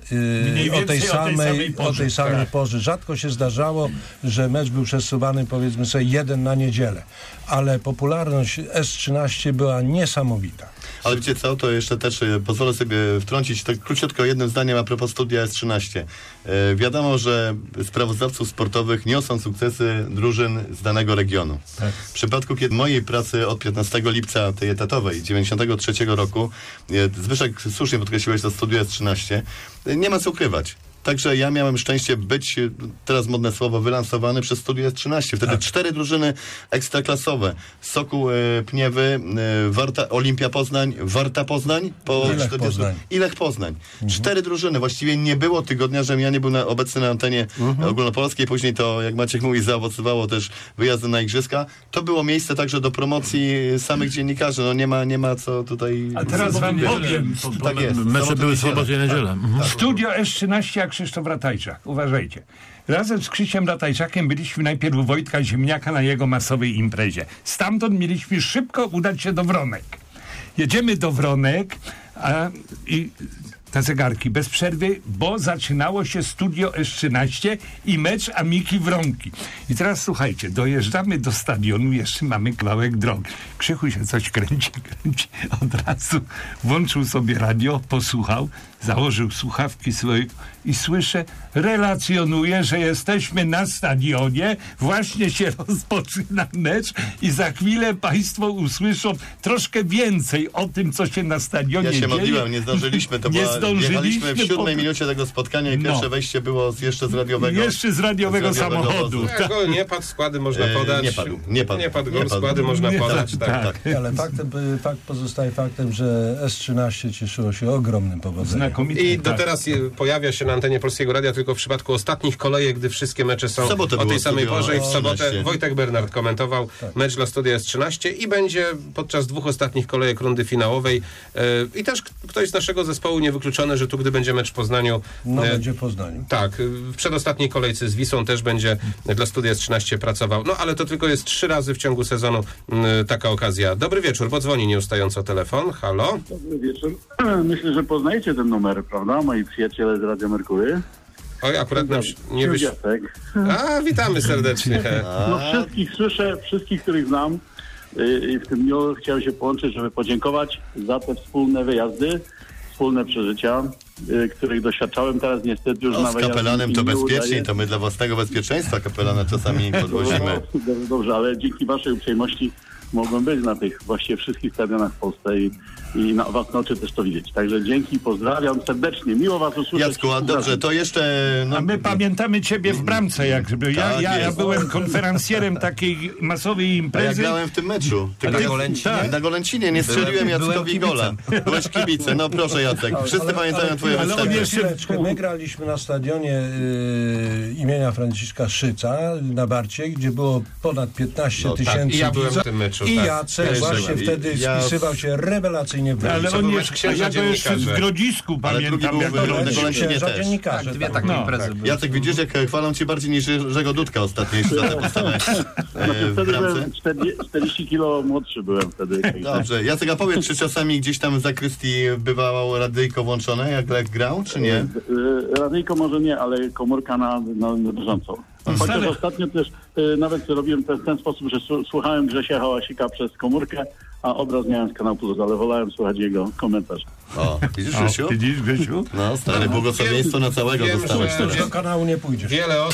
Speaker 9: o tej samej porze. Rzadko się zdarzało, że mecz był przesuwany, powiedzmy sobie, jeden na niedzielę. Ale popularność S13 była niesamowita.
Speaker 2: Ale wiecie co, to jeszcze też pozwolę sobie wtrącić tak króciutko jednym zdaniem a propos studia S13. Wiadomo, że sprawozdawców sportowych niosą sukcesy drużyn z danego regionu. Tak. W przypadku mojej pracy od 15 lipca, tej etatowej, 93 roku, Zbyszek, słusznie podkreśliłeś to studio S13, nie ma co ukrywać. Także ja miałem szczęście być, teraz modne słowo, wylansowany przez studio S13. Wtedy 4 drużyny ekstraklasowe. Sokół Pniewy, Olimpia Poznań, Warta Poznań i Lech Poznań. 4 drużyny. Właściwie nie było tygodnia, żebym ja nie był obecny na antenie ogólnopolskiej. Później to, jak Maciek mówi, zaowocowało też wyjazdem na igrzyska. To było miejsce także do promocji samych dziennikarzy. No nie ma co tutaj...
Speaker 1: A teraz wam powiem.
Speaker 2: Tak jest.
Speaker 4: Mecze były w sobotę i niedzielę.
Speaker 1: Studio S13 Krzysztof Ratajczak. Uważajcie. Razem z Krzysiem Ratajczakiem byliśmy najpierw u Wojtka Ziemniaka na jego masowej imprezie. Stamtąd mieliśmy szybko udać się do Wronek. Jedziemy do Wronek i te zegarki bez przerwy, bo zaczynało się studio S13 i mecz Amiki Wronki. I teraz słuchajcie, dojeżdżamy do stadionu, jeszcze mamy kawałek drogi. Krzychu się coś kręci. Od razu włączył sobie radio, posłuchał, założył słuchawki swoje i słyszę, relacjonuje, że jesteśmy na stadionie, właśnie się rozpoczyna mecz i za chwilę państwo usłyszą troszkę więcej o tym, co się na stadionie dzieje.
Speaker 2: Ja się modliłem, nie zdążyliśmy. Jechaliśmy w 7 minucie tego spotkania i pierwsze wejście było jeszcze z radiowego.
Speaker 1: Jeszcze z radiowego samochodu.
Speaker 3: Nie padł, składy można podać.
Speaker 2: Nie padł
Speaker 3: gol, składy można podać. Tak.
Speaker 9: Ale fakt pozostaje faktem, że S13 cieszyło się ogromnym powodzeniem.
Speaker 3: I do teraz pojawia się na antenie Polskiego Radia tylko w przypadku ostatnich kolejek, gdy wszystkie mecze są o tej samej porze i w sobotę Wojtek Bernard komentował mecz dla studia S13 i będzie podczas 2 ostatnich kolejek rundy finałowej i też ktoś z naszego zespołu niewykluczony, że tu gdy będzie mecz w Poznaniu...
Speaker 9: będzie w Poznaniu.
Speaker 3: Tak, w przedostatniej kolejce z Wisłą też będzie dla studia S13 pracował. No ale to tylko jest 3 razy w ciągu sezonu taka okazja. Dobry wieczór, bo dzwoni nieustająco telefon. Halo?
Speaker 11: Dobry wieczór. Myślę, że poznajecie ten numer, prawda? Moi przyjaciele z Radio Merkury.
Speaker 3: Oj, akurat nie witamy serdecznie.
Speaker 11: No wszystkich słyszę, wszystkich, których znam i w tym dniu chciałem się połączyć, żeby podziękować za te wspólne wyjazdy, wspólne przeżycia, których doświadczałem teraz niestety już na
Speaker 2: z kapelanem to bezpieczniej, to my dla własnego bezpieczeństwa kapelana czasami podwozimy.
Speaker 11: Dobrze, ale dzięki waszej uprzejmości mogłem być na tych właściwie wszystkich stadionach w Polsce i i na własne oczy też to widzieć. Także dzięki, pozdrawiam serdecznie, miło was usłyszeć.
Speaker 2: Jacku, a dobrze, to jeszcze...
Speaker 1: A my pamiętamy ciebie w bramce, jakby. Ja byłem konferencjerem takiej masowej imprezy.
Speaker 2: Ja grałem w tym meczu. Na Golęcinie nie strzeliłem Jackowi gola. Byłeś kibicem, no proszę Jacek. Wszyscy pamiętają twoje występy.
Speaker 9: My graliśmy na stadionie imienia Franciszka Szyca na Barcie, gdzie było ponad 15 tysięcy.
Speaker 3: I ja byłem w tym meczu.
Speaker 9: I Jacek właśnie wtedy spisywał się rewelacyjnie w
Speaker 1: ale on ja to jeszcze z Grodzisku pamiętam.
Speaker 2: Ale drugi był
Speaker 5: dziennikarze. Dwie takie imprezy były.
Speaker 2: Jacek, widzisz, jak chwalą cię bardziej niż Jerzego Dudka ostatnio, jeśli za tę postawę w bramce.
Speaker 11: 40 kilo młodszy byłem wtedy.
Speaker 2: Dobrze. Jacek, a powiedz, czy czasami gdzieś tam w zakrystii bywało radyjko włączone, jak Lech grał, czy nie?
Speaker 11: Radyjko może nie, ale komórka na bieżąco. Chociaż ostatnio też nawet robiłem w ten sposób, że słuchałem Grzesia Hałasika przez komórkę, a obraz miałem z Kanał Plus, ale wolałem słuchać jego komentarz.
Speaker 2: O, widzisz, Grzesiu? No, stary, błogosławieństwo na całego dostałeś teraz.
Speaker 9: Do kanału nie pójdziesz.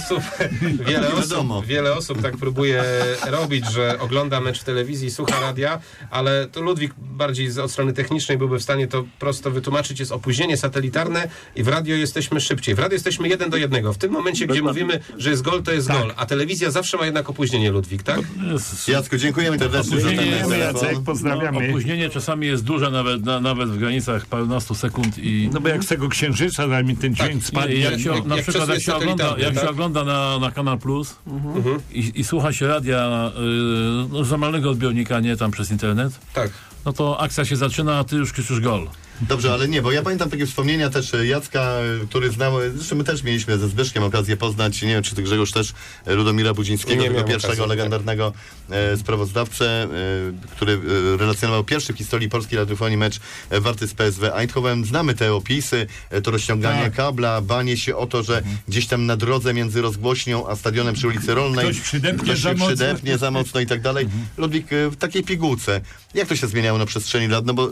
Speaker 3: Wiele osób tak próbuje robić, że ogląda mecz w telewizji, słucha radia, ale to Ludwik bardziej od strony technicznej byłby w stanie to prosto wytłumaczyć. Jest opóźnienie satelitarne i w radio jesteśmy szybciej. W radio jesteśmy 1:1. W tym momencie, gdzie mówimy, że jest gol, to jest gol. A telewizja zawsze ma jednak opóźnienie, Ludwik, tak?
Speaker 2: Jacku, dziękujemy serdecznie za ten telefon.
Speaker 1: Pozdrawiamy.
Speaker 4: Opóźnienie czasami jest duże, nawet w granicach parunastu sekund.
Speaker 1: No bo jak z tego Księżyca mi ten dźwięk spadnie.
Speaker 4: Jak się ogląda na Kanal Plus i słucha się radia z normalnego odbiornika, nie tam przez internet, no to akcja się zaczyna, a ty już krzyczysz gol.
Speaker 2: Dobrze, ale nie, bo ja pamiętam takie wspomnienia też Jacka, który znał, zresztą my też mieliśmy ze Zbyszkiem okazję poznać, nie wiem, czy ty Grzegorz też, Ludomira Budzińskiego, tego pierwszego legendarnego sprawozdawcę, który relacjonował pierwszy w historii polskiej radiofonii mecz Warty z PSW Eindhoven. Znamy te opisy, to rozciąganie kabla, banie się o to, że gdzieś tam na drodze między rozgłośnią a stadionem przy ulicy Rolnej ktoś przydepnie za mocno i tak dalej. Ludwik, w takiej pigułce, jak to się zmieniało na przestrzeni lat? No bo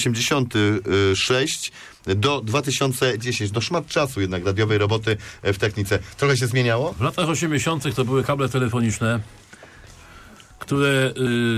Speaker 2: 86 do 2010, no szmat czasu jednak radiowej roboty w technice. Trochę się zmieniało?
Speaker 4: W latach 80. to były kable telefoniczne, które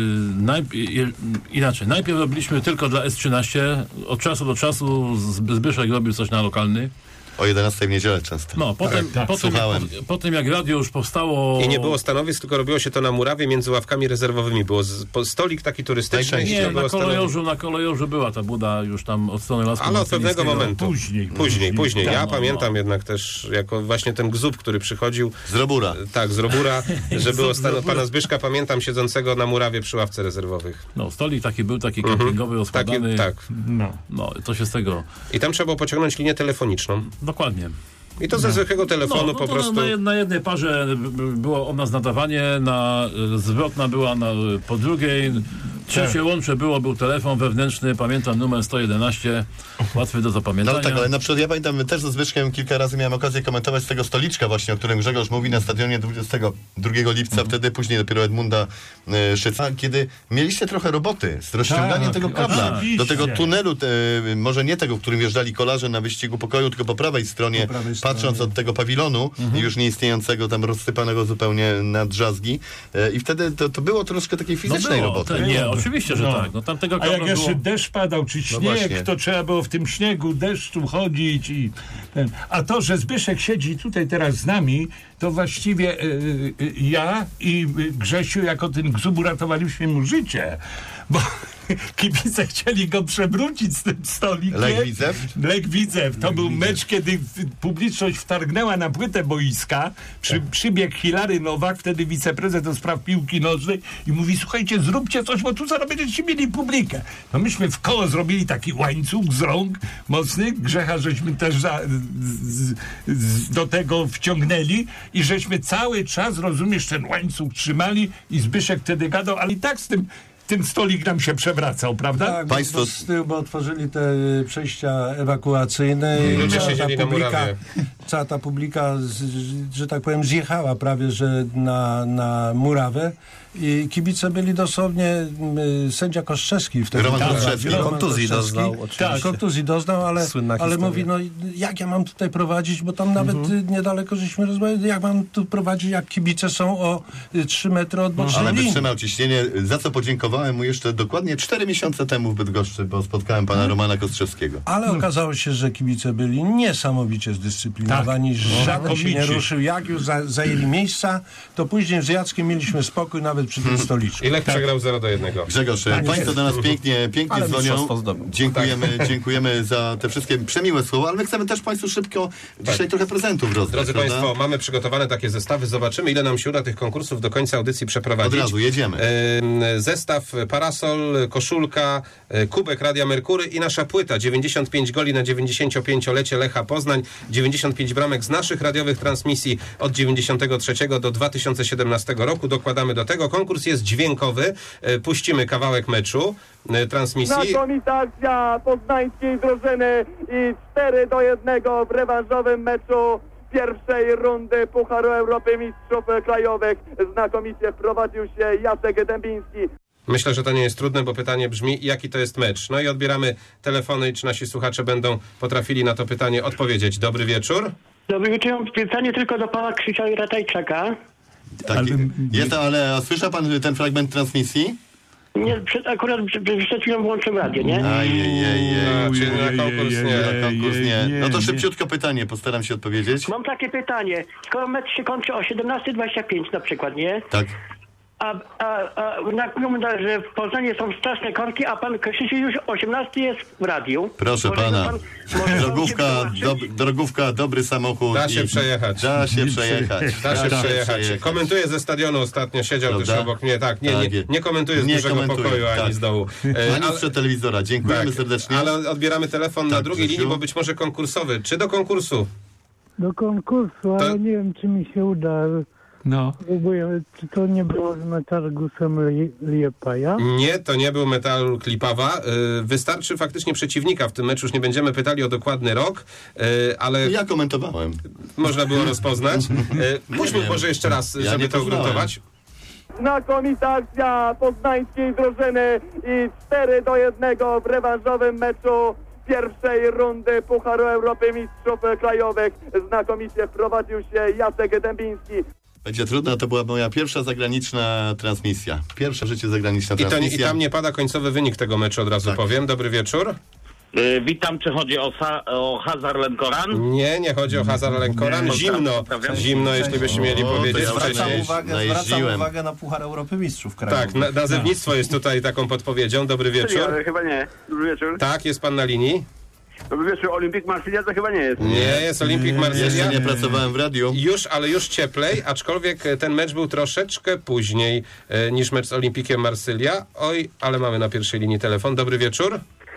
Speaker 4: najpierw robiliśmy tylko dla S13. Od czasu do czasu Zbyszek robił coś na lokalny.
Speaker 2: O 11 w niedzielę często.
Speaker 4: No, potem jak radio już powstało...
Speaker 3: I nie było stanowisk, tylko robiło się to na murawie między ławkami rezerwowymi. Było stolik taki turystyczny.
Speaker 4: Nie, na kolejorzu była ta buda już tam od strony Lasku.
Speaker 3: Ale od pewnego momentu. Później. Ja pamiętam jednak też jako właśnie ten gzub, który przychodził.
Speaker 2: Z Robura.
Speaker 3: Tak, z Robura, że było pana Zbyszka, pamiętam, siedzącego na murawie przy ławce rezerwowych.
Speaker 4: No, stolik taki był, taki kempingowy, rozkładany.
Speaker 3: Tak.
Speaker 4: No, to się z tego...
Speaker 3: I tam trzeba było pociągnąć linię telefoniczną.
Speaker 4: Dokładnie.
Speaker 3: I to ze zwykłego telefonu po prostu...
Speaker 4: Na jednej parze było od nas nadawanie, zwrotna była po drugiej, trzecie łącze był telefon wewnętrzny, pamiętam numer 111, łatwy do zapamiętania.
Speaker 2: No tak, ale na przykład ja pamiętam, też ze Zbyszkiem kilka razy miałem okazję komentować z tego stoliczka właśnie, o którym Grzegorz mówi na stadionie 22 lipca, wtedy później dopiero Edmunda Szyca, kiedy mieliście trochę roboty z rozciąganiem tego kabla do tego tunelu, może nie tego, w którym wjeżdżali kolarze na wyścigu pokoju, tylko po prawej stronie, patrząc od tego pawilonu, już nieistniejącego, tam rozsypanego zupełnie na drzazgi. I wtedy to było troszkę takiej fizycznej roboty.
Speaker 4: Oczywiście, że tak. No, tamtego
Speaker 1: a jak jeszcze deszcz padał, czy śnieg, to trzeba było w tym śniegu, deszczu chodzić. A to, że Zbyszek siedzi tutaj teraz z nami, to właściwie ja i Grzesiu jako ten gzub uratowaliśmy mu życie. Bo kibice chcieli go przewrócić z tym stolikiem. Lech Widzew. To był mecz, kiedy publiczność wtargnęła na płytę boiska. Przybiegł Hilary Nowak, wtedy wiceprezes do spraw piłki nożnej i mówi, słuchajcie, zróbcie coś, bo tu zaraz będziecie mieli publikę. No myśmy w koło zrobili taki łańcuch z rąk mocny. Grzecha żeśmy też do tego wciągnęli i żeśmy cały czas, rozumiesz, ten łańcuch trzymali i Zbyszek wtedy gadał, ale i tak z tym stolik nam się przewracał, prawda?
Speaker 9: Tak, państwo z tyłu, bo otworzyli te przejścia ewakuacyjne i cała ta publika, że tak powiem, zjechała prawie, że na murawę i kibice byli dosłownie, sędzia Kostrzewski wtedy.
Speaker 2: Roman Kostrzewski.
Speaker 5: Kontuzji doznał oczywiście.
Speaker 9: Tak, kontuzji doznał, ale mówi, no jak ja mam tutaj prowadzić, bo tam nawet niedaleko żeśmy rozmawiali, jak mam tu prowadzić, jak kibice są o 3 metry od bocznej
Speaker 2: Ale
Speaker 9: linii.
Speaker 2: wytrzymał ciśnienie, za co podziękowałem mu jeszcze dokładnie 4 miesiące temu w Bydgoszczy, bo spotkałem pana Romana Kostrzewskiego.
Speaker 9: Ale okazało się, że kibice byli niesamowicie zdyscyplinowani, żaden się nie ruszył. Jak już zajęli miejsca, to później z Jackiem mieliśmy spokój nawet przy tym stoliczku.
Speaker 3: I Lech przegrał 0-1.
Speaker 2: Grzegorz, państwo do nas pięknie dzwonią. Dziękujemy za te wszystkie przemiłe słowa, ale my chcemy też państwu szybko dzisiaj trochę prezentów rozdać.
Speaker 3: Drodzy Państwo, mamy przygotowane takie zestawy. Zobaczymy, ile nam się uda tych konkursów do końca audycji przeprowadzić.
Speaker 2: Od razu, jedziemy.
Speaker 3: Zestaw, parasol, koszulka, kubek Radia Merkury i nasza płyta. 95 goli na 95-lecie Lecha Poznań. 95 bramek z naszych radiowych transmisji od 93 do 2017 roku. Dokładamy do tego. Konkurs jest dźwiękowy. Puścimy kawałek meczu transmisji.
Speaker 12: Znakomita akcja poznańskiej drużyny i 4-1 w rewanżowym meczu pierwszej rundy Pucharu Europy Mistrzów Krajowych. Znakomicie wprowadził się Jacek Dębiński.
Speaker 3: Myślę, że to nie jest trudne, bo pytanie brzmi, jaki to jest mecz? No i odbieramy telefony i czy nasi słuchacze będą potrafili na to pytanie odpowiedzieć. Dobry wieczór.
Speaker 7: Dobry wieczór. Pytanie tylko do pana Krzysia Ratajczaka.
Speaker 2: Tak, ale słyszał pan ten fragment transmisji?
Speaker 7: Nie, akurat przed chwilą włączyłem radio, nie?
Speaker 3: Czyli na konkurs nie.
Speaker 2: No to szybciutko pytanie, postaram się odpowiedzieć.
Speaker 7: Mam takie pytanie. Skoro mecz się kończy o 17:25 na przykład, nie?
Speaker 2: Tak.
Speaker 7: Że w Poznaniu są straszne korki, a pan Krzysiu już 18 jest w radiu.
Speaker 2: Proszę pana, drogówka, dobry samochód.
Speaker 3: Da się przejechać.
Speaker 2: Da się przejechać.
Speaker 3: Komentuję ze stadionu ostatnio, siedział też obok mnie. Tak, nie komentuję z dużego pokoju ani z dołu.
Speaker 2: Ani z telewizora. Dziękujemy serdecznie.
Speaker 3: Ale odbieramy telefon na drugiej linii, bo być może konkursowy. Czy do konkursu?
Speaker 8: Do konkursu, ale nie wiem, czy mi się uda.
Speaker 1: No.
Speaker 8: Czy to nie było z Metalgusem Liepaja?
Speaker 3: Nie, to nie był Metal Lipawa. Wystarczy faktycznie przeciwnika. W tym meczu już nie będziemy pytali o dokładny rok, ale...
Speaker 2: Ja komentowałem.
Speaker 3: Można było rozpoznać. Puśćmy może jeszcze raz, żeby to ugruntować.
Speaker 12: Znakomita akcja poznańskiej drużyny i 4-1 w rewanżowym meczu pierwszej rundy Pucharu Europy Mistrzów Krajowych. Znakomicie wprowadził się Jacek Dębiński.
Speaker 2: Będzie trudno, to była moja pierwsza zagraniczna transmisja. Pierwsza w życiu zagraniczna transmisja.
Speaker 3: I tam nie pada końcowy wynik tego meczu, od razu powiem. Dobry wieczór.
Speaker 13: Witam, czy chodzi o Hazar Lenkoran?
Speaker 3: Nie chodzi o Hazar Lenkoran. Zimno, jeśli byśmy mieli powiedzieć.
Speaker 5: Zwracam uwagę na Puchar Europy Mistrzów Krajowych.
Speaker 3: Tak, nazewnictwo jest tutaj taką podpowiedzią. Dobry wieczór.
Speaker 13: Ale chyba nie. Dobry wieczór.
Speaker 3: Tak, jest pan na linii.
Speaker 13: Dobry wieczór. Olympique Marsylia to chyba nie jest.
Speaker 3: Nie jest Olympique Marsylia.
Speaker 2: Jeszcze nie pracowałem w radiu.
Speaker 3: Ale już cieplej, aczkolwiek ten mecz był troszeczkę później niż mecz z Olympikiem Marsylia. Oj, ale mamy na pierwszej linii telefon. Dobry wieczór.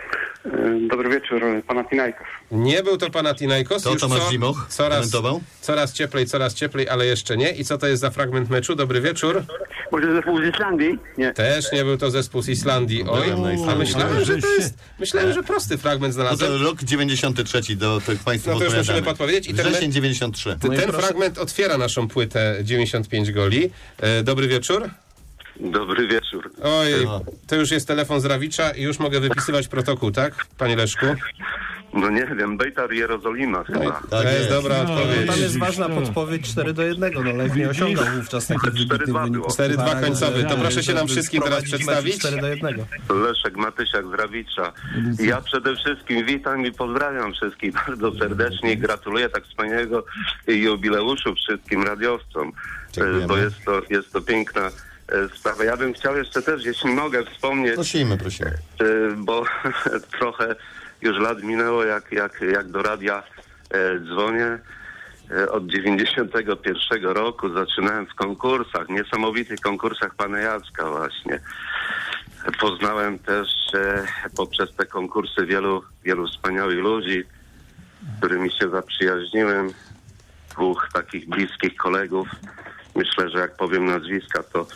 Speaker 14: Dobry wieczór, Panathinaikos.
Speaker 3: Nie był to Panathinaikos.
Speaker 2: To Tomasz Zimoch komentował?
Speaker 3: Coraz cieplej, ale jeszcze nie. I co to jest za fragment meczu? Dobry wieczór.
Speaker 14: Może zespół z Islandii? Nie.
Speaker 3: Też nie był to zespół z Islandii. Oj, a myślałem, że prosty fragment znalazłem.
Speaker 2: No to rok 93, do tych państwu
Speaker 3: no to już musimy podpowiedzieć.
Speaker 2: Wrzesień 93.
Speaker 3: Ten fragment otwiera naszą płytę 95 goli. Dobry wieczór.
Speaker 14: Dobry wieczór.
Speaker 3: Ojej, to już jest telefon z Rawicza i już mogę wypisywać protokół, tak, panie Leszku?
Speaker 14: No nie wiem, Bejtar Jerozolima chyba.
Speaker 3: To jest dobra odpowiedź.
Speaker 5: Tam jest ważna podpowiedź 4-1. No Lech nie osiągał wówczas takich wybitnych wyników.
Speaker 3: 4-2 końcowy. To proszę się nam wszystkim teraz przedstawić.
Speaker 5: 4-1.
Speaker 14: Leszek Matysiak z Rawicza. Ja przede wszystkim witam i pozdrawiam wszystkich bardzo serdecznie i gratuluję tak wspaniałego jubileuszu wszystkim radiowcom. Bo jest to piękna sprawa. Ja bym chciał jeszcze też, jeśli mogę, wspomnieć...
Speaker 2: Prosimy.
Speaker 14: Bo trochę już lat minęło, jak do radia dzwonię. Od 91 roku zaczynałem w konkursach, niesamowitych konkursach pana Jacka właśnie. Poznałem też poprzez te konkursy wielu wspaniałych ludzi, z którymi się zaprzyjaźniłem. 2 takich bliskich kolegów. Myślę, że jak powiem nazwiska, to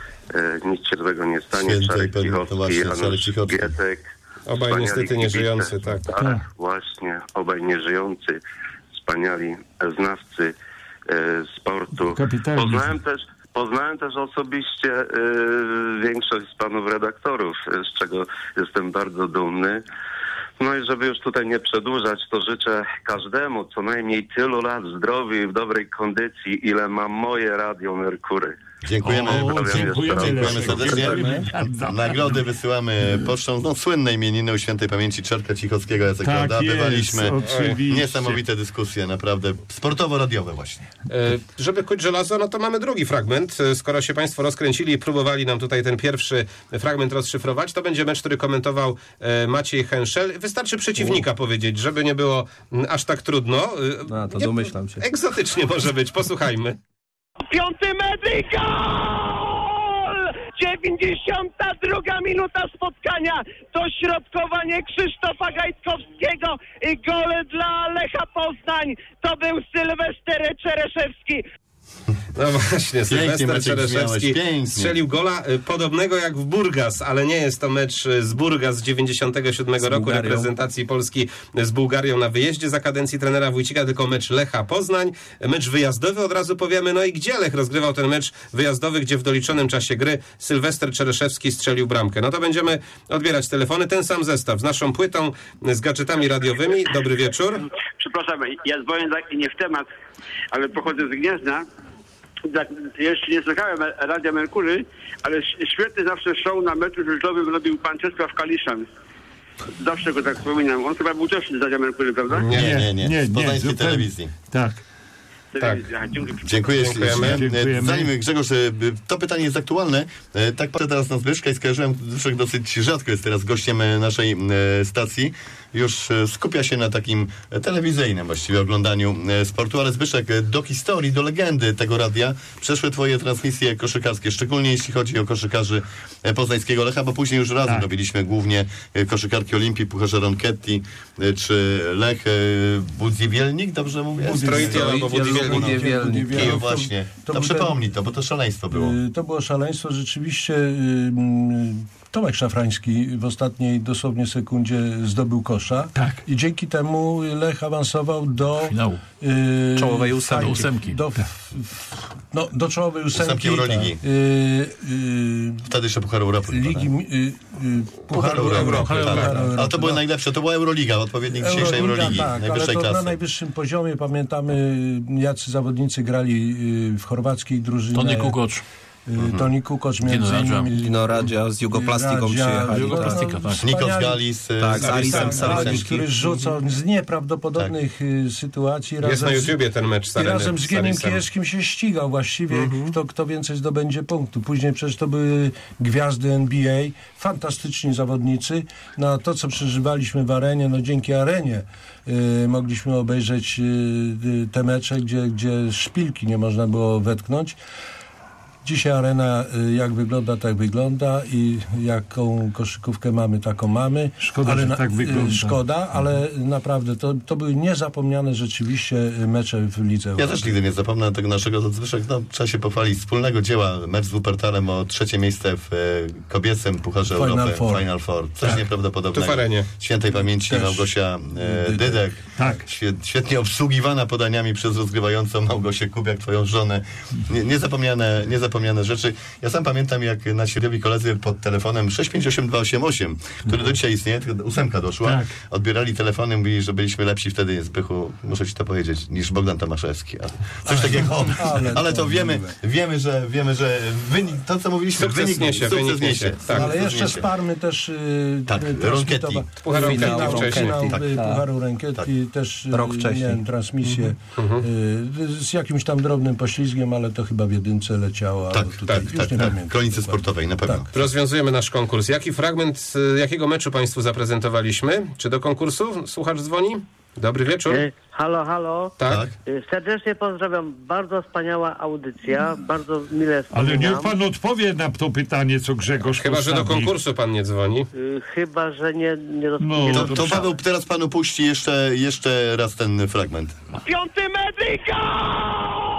Speaker 14: nic się złego nie stanie. Czarek Cichowski, Janusz Gietek.
Speaker 3: Obaj niestety nieżyjący, tak.
Speaker 14: Właśnie, obaj nieżyjący, wspaniali znawcy sportu. Poznałem też osobiście większość z panów redaktorów, z czego jestem bardzo dumny. No i żeby już tutaj nie przedłużać, to życzę każdemu co najmniej tylu lat w zdrowiu i w dobrej kondycji, ile ma moje Radio Merkury.
Speaker 2: Dziękujemy. Dziękujemy serdecznie. Nagrody wysyłamy pocztą. No, słynne imieniny u świętej pamięci Czarka Cichockiego, Jaceka Bywaliśmy. Niesamowite dyskusje, naprawdę sportowo-radiowe właśnie.
Speaker 3: Żeby kuć żelazo, no to mamy drugi fragment. Skoro się państwo rozkręcili i próbowali nam tutaj ten pierwszy fragment rozszyfrować, to będzie mecz, który komentował Maciej Henszel. Wystarczy przeciwnika powiedzieć, żeby nie było aż tak trudno.
Speaker 5: No, to domyślam się.
Speaker 3: Egzotycznie może być. Posłuchajmy.
Speaker 12: 5 metr i gol! 92 minuta spotkania. Dośrodkowanie Krzysztofa Gajtkowskiego i gole dla Lecha Poznań. To był Sylwester Czereszewski.
Speaker 3: No właśnie, Sylwester Czereszewski strzelił gola podobnego jak w Burgas, ale nie jest to mecz z Burgas z 97 roku reprezentacji Polski z Bułgarią na wyjeździe za kadencji trenera Wójcika, tylko mecz Lecha Poznań, mecz wyjazdowy, od razu powiemy, no i gdzie Lech rozgrywał ten mecz wyjazdowy, gdzie w doliczonym czasie gry Sylwester Czereszewski strzelił bramkę. No to będziemy odbierać telefony, ten sam zestaw z naszą płytą, z gadżetami radiowymi. Dobry wieczór.
Speaker 15: Przepraszam, ja dzwonię nie w temat, ale pochodzę z Gniezna. Jeszcze nie słuchałem Radia Merkury, ale świetny zawsze show na meczu żużlowym robił pan Czesław Kaliszan. Zawsze go tak wspominam. On chyba był też z Radia Merkury, prawda?
Speaker 2: Nie. Z poznańskiej telewizji.
Speaker 1: Tak.
Speaker 2: Tak. Dziękuję ślicznie. Zanim Grzegorz, to pytanie jest aktualne. Tak patrzę teraz na Zbyszka i skojarzyłem, Zbyszek dosyć rzadko jest teraz gościem naszej stacji. Już skupia się na takim telewizyjnym właściwie oglądaniu sportu, ale Zbyszek, do historii, do legendy tego radia przeszły twoje transmisje koszykarskie, szczególnie jeśli chodzi o koszykarzy poznańskiego Lecha, bo później już razem robiliśmy głównie koszykarki Olimpii, Pucharze Ronchetti, czy Lech Budziwielnik, dobrze mówię?
Speaker 5: Budziwielnik.
Speaker 2: No właśnie, to przypomnij to, bo to szaleństwo było.
Speaker 9: To było szaleństwo, rzeczywiście. Tomek Szafrański w ostatniej dosłownie sekundzie zdobył kosza.
Speaker 1: Tak.
Speaker 9: I dzięki temu Lech awansował do
Speaker 4: finału.
Speaker 9: Czołowej
Speaker 4: ósemki.
Speaker 9: Do czołowej ósemki
Speaker 2: Euroligi. Wtedy jeszcze Pucharu Europy.
Speaker 9: Pucharu Europy.
Speaker 2: Ale to były najlepsze, to była Euroliga, odpowiednik dzisiejszej Euroligi, najwyższej klasy.
Speaker 9: Na najwyższym poziomie, pamiętamy, jacy zawodnicy grali w chorwackiej drużynie. Toni Kukoc między innymi.
Speaker 5: Dino Radzia z Jugoplastiką przyjechali.
Speaker 2: Nikos Galis.
Speaker 5: Z Arisem Saracem.
Speaker 9: Który rzucał z nieprawdopodobnych sytuacji.
Speaker 3: Jest na YouTubie ten mecz.
Speaker 9: I razem z Gieniem Kieskim się ścigał właściwie, kto więcej zdobędzie punktu. Później przecież to były gwiazdy NBA, fantastyczni zawodnicy. No to, co przeżywaliśmy w arenie, no dzięki arenie mogliśmy obejrzeć te mecze, gdzie szpilki nie można było wetknąć. Dzisiaj arena jak wygląda, tak wygląda i jaką koszykówkę mamy, taką mamy.
Speaker 1: Szkoda, że tak wygląda.
Speaker 9: Szkoda, ale naprawdę to były niezapomniane rzeczywiście mecze w lidze.
Speaker 2: Ja też nigdy nie zapomnę tego naszego Zbyszek. No, trzeba się pochwalić wspólnego dzieła. Mecz z Wuppertalem o 3. miejsce w kobiecym Pucharze Europy. Final Four. Coś nieprawdopodobnego.
Speaker 3: Tu w arenie.
Speaker 2: Świętej pamięci też Małgosia Dydek.
Speaker 1: Tak.
Speaker 2: Świetnie obsługiwana podaniami przez rozgrywającą Małgosię Kubiak, twoją żonę. Niezapomniane rzeczy. Ja sam pamiętam, jak nasi koledzy pod telefonem 658288, który do dzisiaj istnieje, tylko 8 doszła, odbierali telefony, mówili, że byliśmy lepsi wtedy, Zbychu, muszę ci to powiedzieć, niż Bogdan Tomaszewski. Coś takiego. Ale to wiemy, że wynik, to co mówiliśmy,
Speaker 3: sukces niesie.
Speaker 9: Tak, ale jeszcze z Parmy też
Speaker 2: Ronchetti.
Speaker 3: Pucharu
Speaker 9: Pucharu Ronchetti też
Speaker 5: rok wcześniej
Speaker 9: miałem transmisję z jakimś tam drobnym poślizgiem, ale to chyba w jedynce leciało.
Speaker 2: Tak. Kronicy sportowej, na pewno.
Speaker 3: Rozwiązujemy nasz konkurs. Jaki fragment, jakiego meczu państwu zaprezentowaliśmy? Czy do konkursu słuchacz dzwoni? Dobry wieczór.
Speaker 16: Halo.
Speaker 3: Tak.
Speaker 16: Serdecznie pozdrawiam. Bardzo wspaniała audycja. Bardzo mile wspominam.
Speaker 1: Ale niech pan odpowie na to pytanie, co Grzegorz
Speaker 3: Chyba,
Speaker 1: postawi.
Speaker 3: że do konkursu pan nie dzwoni.
Speaker 16: Chyba, że nie
Speaker 2: to Paweł teraz panu puści jeszcze raz ten fragment.
Speaker 12: 5 metr i gol!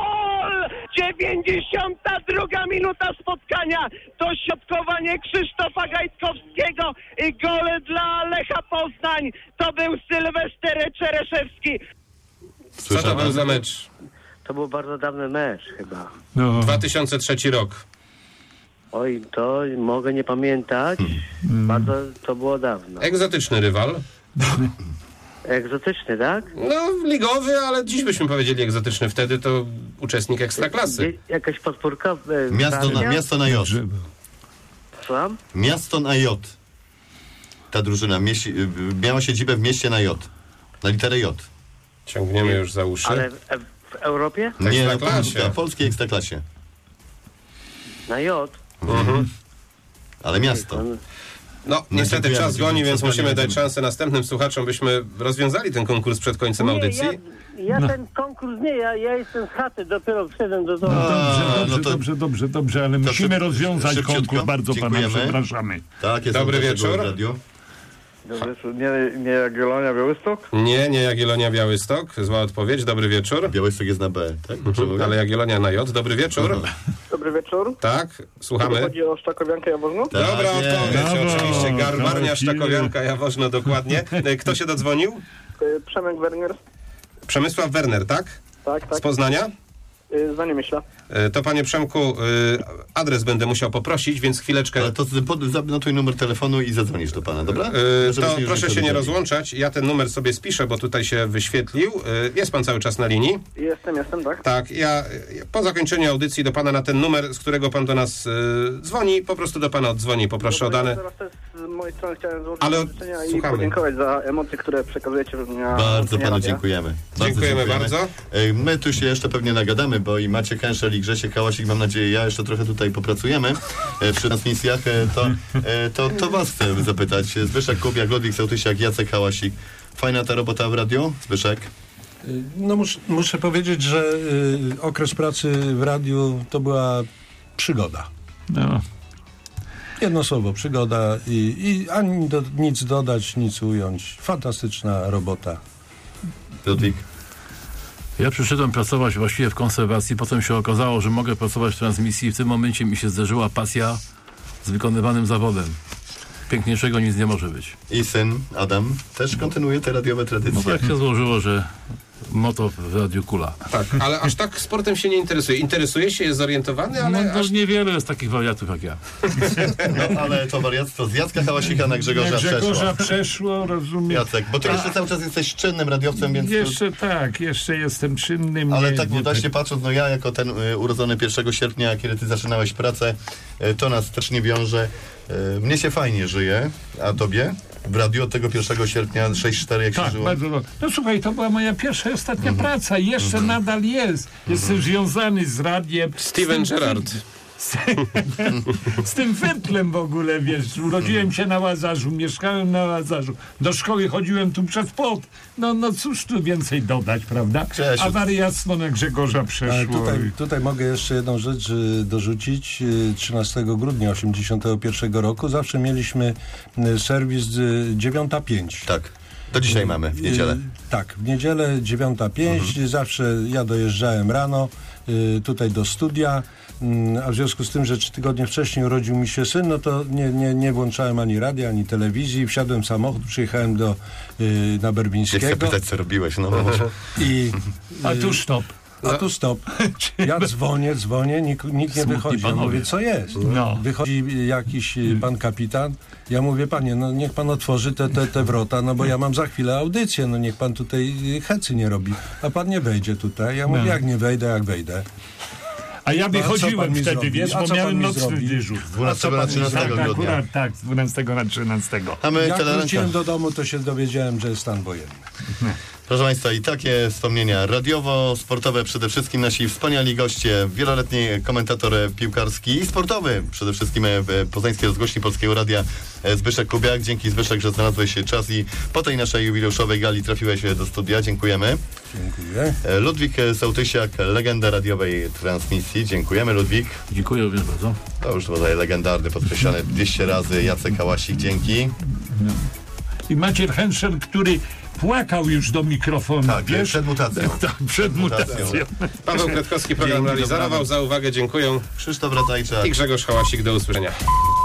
Speaker 12: 92 minuta spotkania. Dośrodkowanie Krzysztofa Gajtkowskiego i gole dla Lecha Poznań. To był Sylwester Czereszewski.
Speaker 3: Co to był za mecz?
Speaker 16: To był bardzo dawny mecz chyba.
Speaker 3: 2003 rok.
Speaker 16: Oj, to mogę nie pamiętać. Bardzo to było dawno.
Speaker 3: Egzotyczny rywal.
Speaker 16: Egzotyczny, tak?
Speaker 3: No, ligowy, ale dziś byśmy powiedzieli egzotyczny. Wtedy to uczestnik Ekstraklasy.
Speaker 16: Jakaś podpórka?
Speaker 2: Miasto na J.
Speaker 16: Słucham?
Speaker 2: Miasto na J. Ta drużyna miała siedzibę w mieście na J. Na literę J.
Speaker 3: Ciągniemy już za uszy.
Speaker 16: Ale w Europie?
Speaker 2: Nie, na polskiej Ekstraklasie.
Speaker 16: Na J?
Speaker 2: Ale miasto.
Speaker 3: No, niestety czas goni, więc musimy dać szansę następnym słuchaczom, byśmy rozwiązali ten konkurs przed końcem audycji.
Speaker 16: Ja ten konkurs nie, ja jestem z chaty, dopiero wszedłem do domu.
Speaker 1: Dobrze, ale musimy rozwiązać konkurs. Bardzo pana przepraszamy.
Speaker 2: Tak, jest.
Speaker 3: Dobry wieczór.
Speaker 6: Nie Jagiellonia Białystok?
Speaker 3: Nie Jagiellonia Białystok. Zła odpowiedź. Dobry wieczór.
Speaker 2: Białystok jest na B, tak?
Speaker 3: Ale Jagiellonia na J. Dobry wieczór.
Speaker 17: Dobry wieczór.
Speaker 3: Tak, słuchamy.
Speaker 17: Chodzi o Szczakowiankę Jaworzno?
Speaker 3: Dobra odpowiedź, oczywiście. Garbarnia, Szczakowianka, Jaworzno, dokładnie. Kto się dodzwonił?
Speaker 17: Przemek Werner.
Speaker 3: Przemysław Werner, tak?
Speaker 17: Tak.
Speaker 3: Z Poznania?
Speaker 17: Za nie myślę.
Speaker 3: To panie Przemku, adres będę musiał poprosić, więc chwileczkę.
Speaker 2: Ale to zanotuj numer telefonu i zadzwonisz do pana, dobra?
Speaker 3: To proszę się nie rozłączać. Ja ten numer sobie spiszę, bo tutaj się wyświetlił. Jest pan cały czas na linii?
Speaker 17: Jestem, tak.
Speaker 3: Tak, ja po zakończeniu audycji do pana na ten numer, z którego pan do nas dzwoni, po prostu do pana oddzwoni. Poproszę o dane.
Speaker 17: Teraz też z mojej strony chciałem złożyć życzenia i podziękować za emocje, które przekazujecie w dnia.
Speaker 2: Bardzo panu dziękujemy.
Speaker 3: Dziękujemy bardzo.
Speaker 2: My tu się jeszcze pewnie nagadamy, bo i Maciek Henszel i Grzesiek Hałasik, mam nadzieję, ja jeszcze trochę tutaj popracujemy przy transmisjach, to was chcę zapytać. Zbyszek Kubiak, Ludwik Sołtysiak, Jacek Hałasik. Fajna ta robota w radiu? Zbyszek?
Speaker 9: No muszę powiedzieć, że okres pracy w radiu to była przygoda.
Speaker 1: No.
Speaker 9: Jedno słowo, przygoda i ani nic dodać, nic ująć. Fantastyczna robota.
Speaker 2: Ludwik?
Speaker 4: Ja przyszedłem pracować właściwie w konserwacji, potem się okazało, że mogę pracować w transmisji i w tym momencie mi się zderzyła pasja z wykonywanym zawodem. Piękniejszego nic nie może być.
Speaker 2: I syn Adam też kontynuuje te radiowe tradycje.
Speaker 4: No tak się złożyło, że moto w Radiu Kula.
Speaker 3: Tak, ale aż tak sportem się nie interesuje. Interesuje się, jest zorientowany, ale
Speaker 4: no, aż niewiele jest takich wariatów jak ja.
Speaker 2: No, ale to wariactwo z Jacka Hałasika na Grzegorza
Speaker 1: przeszło, rozumiem.
Speaker 2: Jacek, bo ty jeszcze cały czas jesteś czynnym radiowcem, więc...
Speaker 1: Jeszcze jestem czynnym.
Speaker 2: Ale tak właśnie patrząc, no ja jako ten urodzony 1 sierpnia, kiedy ty zaczynałeś pracę, to nas też nie wiąże. Mnie się fajnie żyje, a tobie? W radiu od tego 1 sierpnia 6-4 jak się żyło?
Speaker 1: Bardzo. No słuchaj, to była moja pierwsza i ostatnia praca. Jeszcze nadal jest. Jestem związany z radiem.
Speaker 3: Steven Gerrard.
Speaker 1: Z tym wętlem w ogóle, wiesz. Urodziłem się na Łazarzu, mieszkałem na Łazarzu. Do szkoły chodziłem tu przez płot. No cóż tu więcej dodać, prawda? A wariactwo na Grzegorza przeszło.
Speaker 9: Tutaj mogę jeszcze jedną rzecz dorzucić. 13 grudnia 1981 roku zawsze mieliśmy serwis 9:05.
Speaker 2: Tak. To dzisiaj mamy, w niedzielę.
Speaker 9: Tak, w niedzielę 9:05. Zawsze ja dojeżdżałem rano tutaj do studia, a w związku z tym, że 3 tygodnie wcześniej urodził mi się syn, no to nie włączałem ani radia, ani telewizji. Wsiadłem w samochód, przyjechałem na Berbińskiego.
Speaker 2: Nie chcę pytać, co robiłeś, no może.
Speaker 1: A tu stop.
Speaker 9: A tu stop. Ja dzwonię, nikt nie wychodzi. Ja mówię, co jest? Wychodzi jakiś pan kapitan. Ja mówię, panie, no niech pan otworzy te wrota, no bo ja mam za chwilę audycję, no niech pan tutaj hecy nie robi. A pan nie wejdzie tutaj. Ja mówię, jak nie wejdę, jak wejdę.
Speaker 1: A ja wychodziłem wtedy, wiesz, bo miałem nocny dyżur.
Speaker 2: Z 12 na 13 grudnia.
Speaker 1: Akurat tak, z 12 na 13.
Speaker 9: Jak wróciłem do domu, to się dowiedziałem, że jest stan wojenny.
Speaker 2: Proszę Państwa, i takie wspomnienia radiowo-sportowe, przede wszystkim nasi wspaniali goście, wieloletni komentator piłkarski i sportowy, przede wszystkim poznańskiej rozgłośni Polskiego Radia Zbyszek Kubiak. Dzięki Zbyszek, że znalazłeś czas i po tej naszej jubileuszowej gali trafiłeś do studia. Dziękujemy.
Speaker 9: Dziękuję.
Speaker 2: Ludwik Sołtysiak, legenda radiowej transmisji. Dziękujemy, Ludwik.
Speaker 4: Dziękuję również bardzo.
Speaker 2: To już tutaj legendarny, podkreślany 200 razy. Jacek Hałasik, dzięki.
Speaker 1: I Maciej Henszel, który płakał już do mikrofonu.
Speaker 2: Tak, wiesz? Przed mutacją.
Speaker 1: Tak, przed mutacją.
Speaker 3: Paweł Kwiatkowski program realizował. Za uwagę dziękuję.
Speaker 2: Krzysztof Ratajczak
Speaker 3: i Grzegorz Hałasik. Do usłyszenia.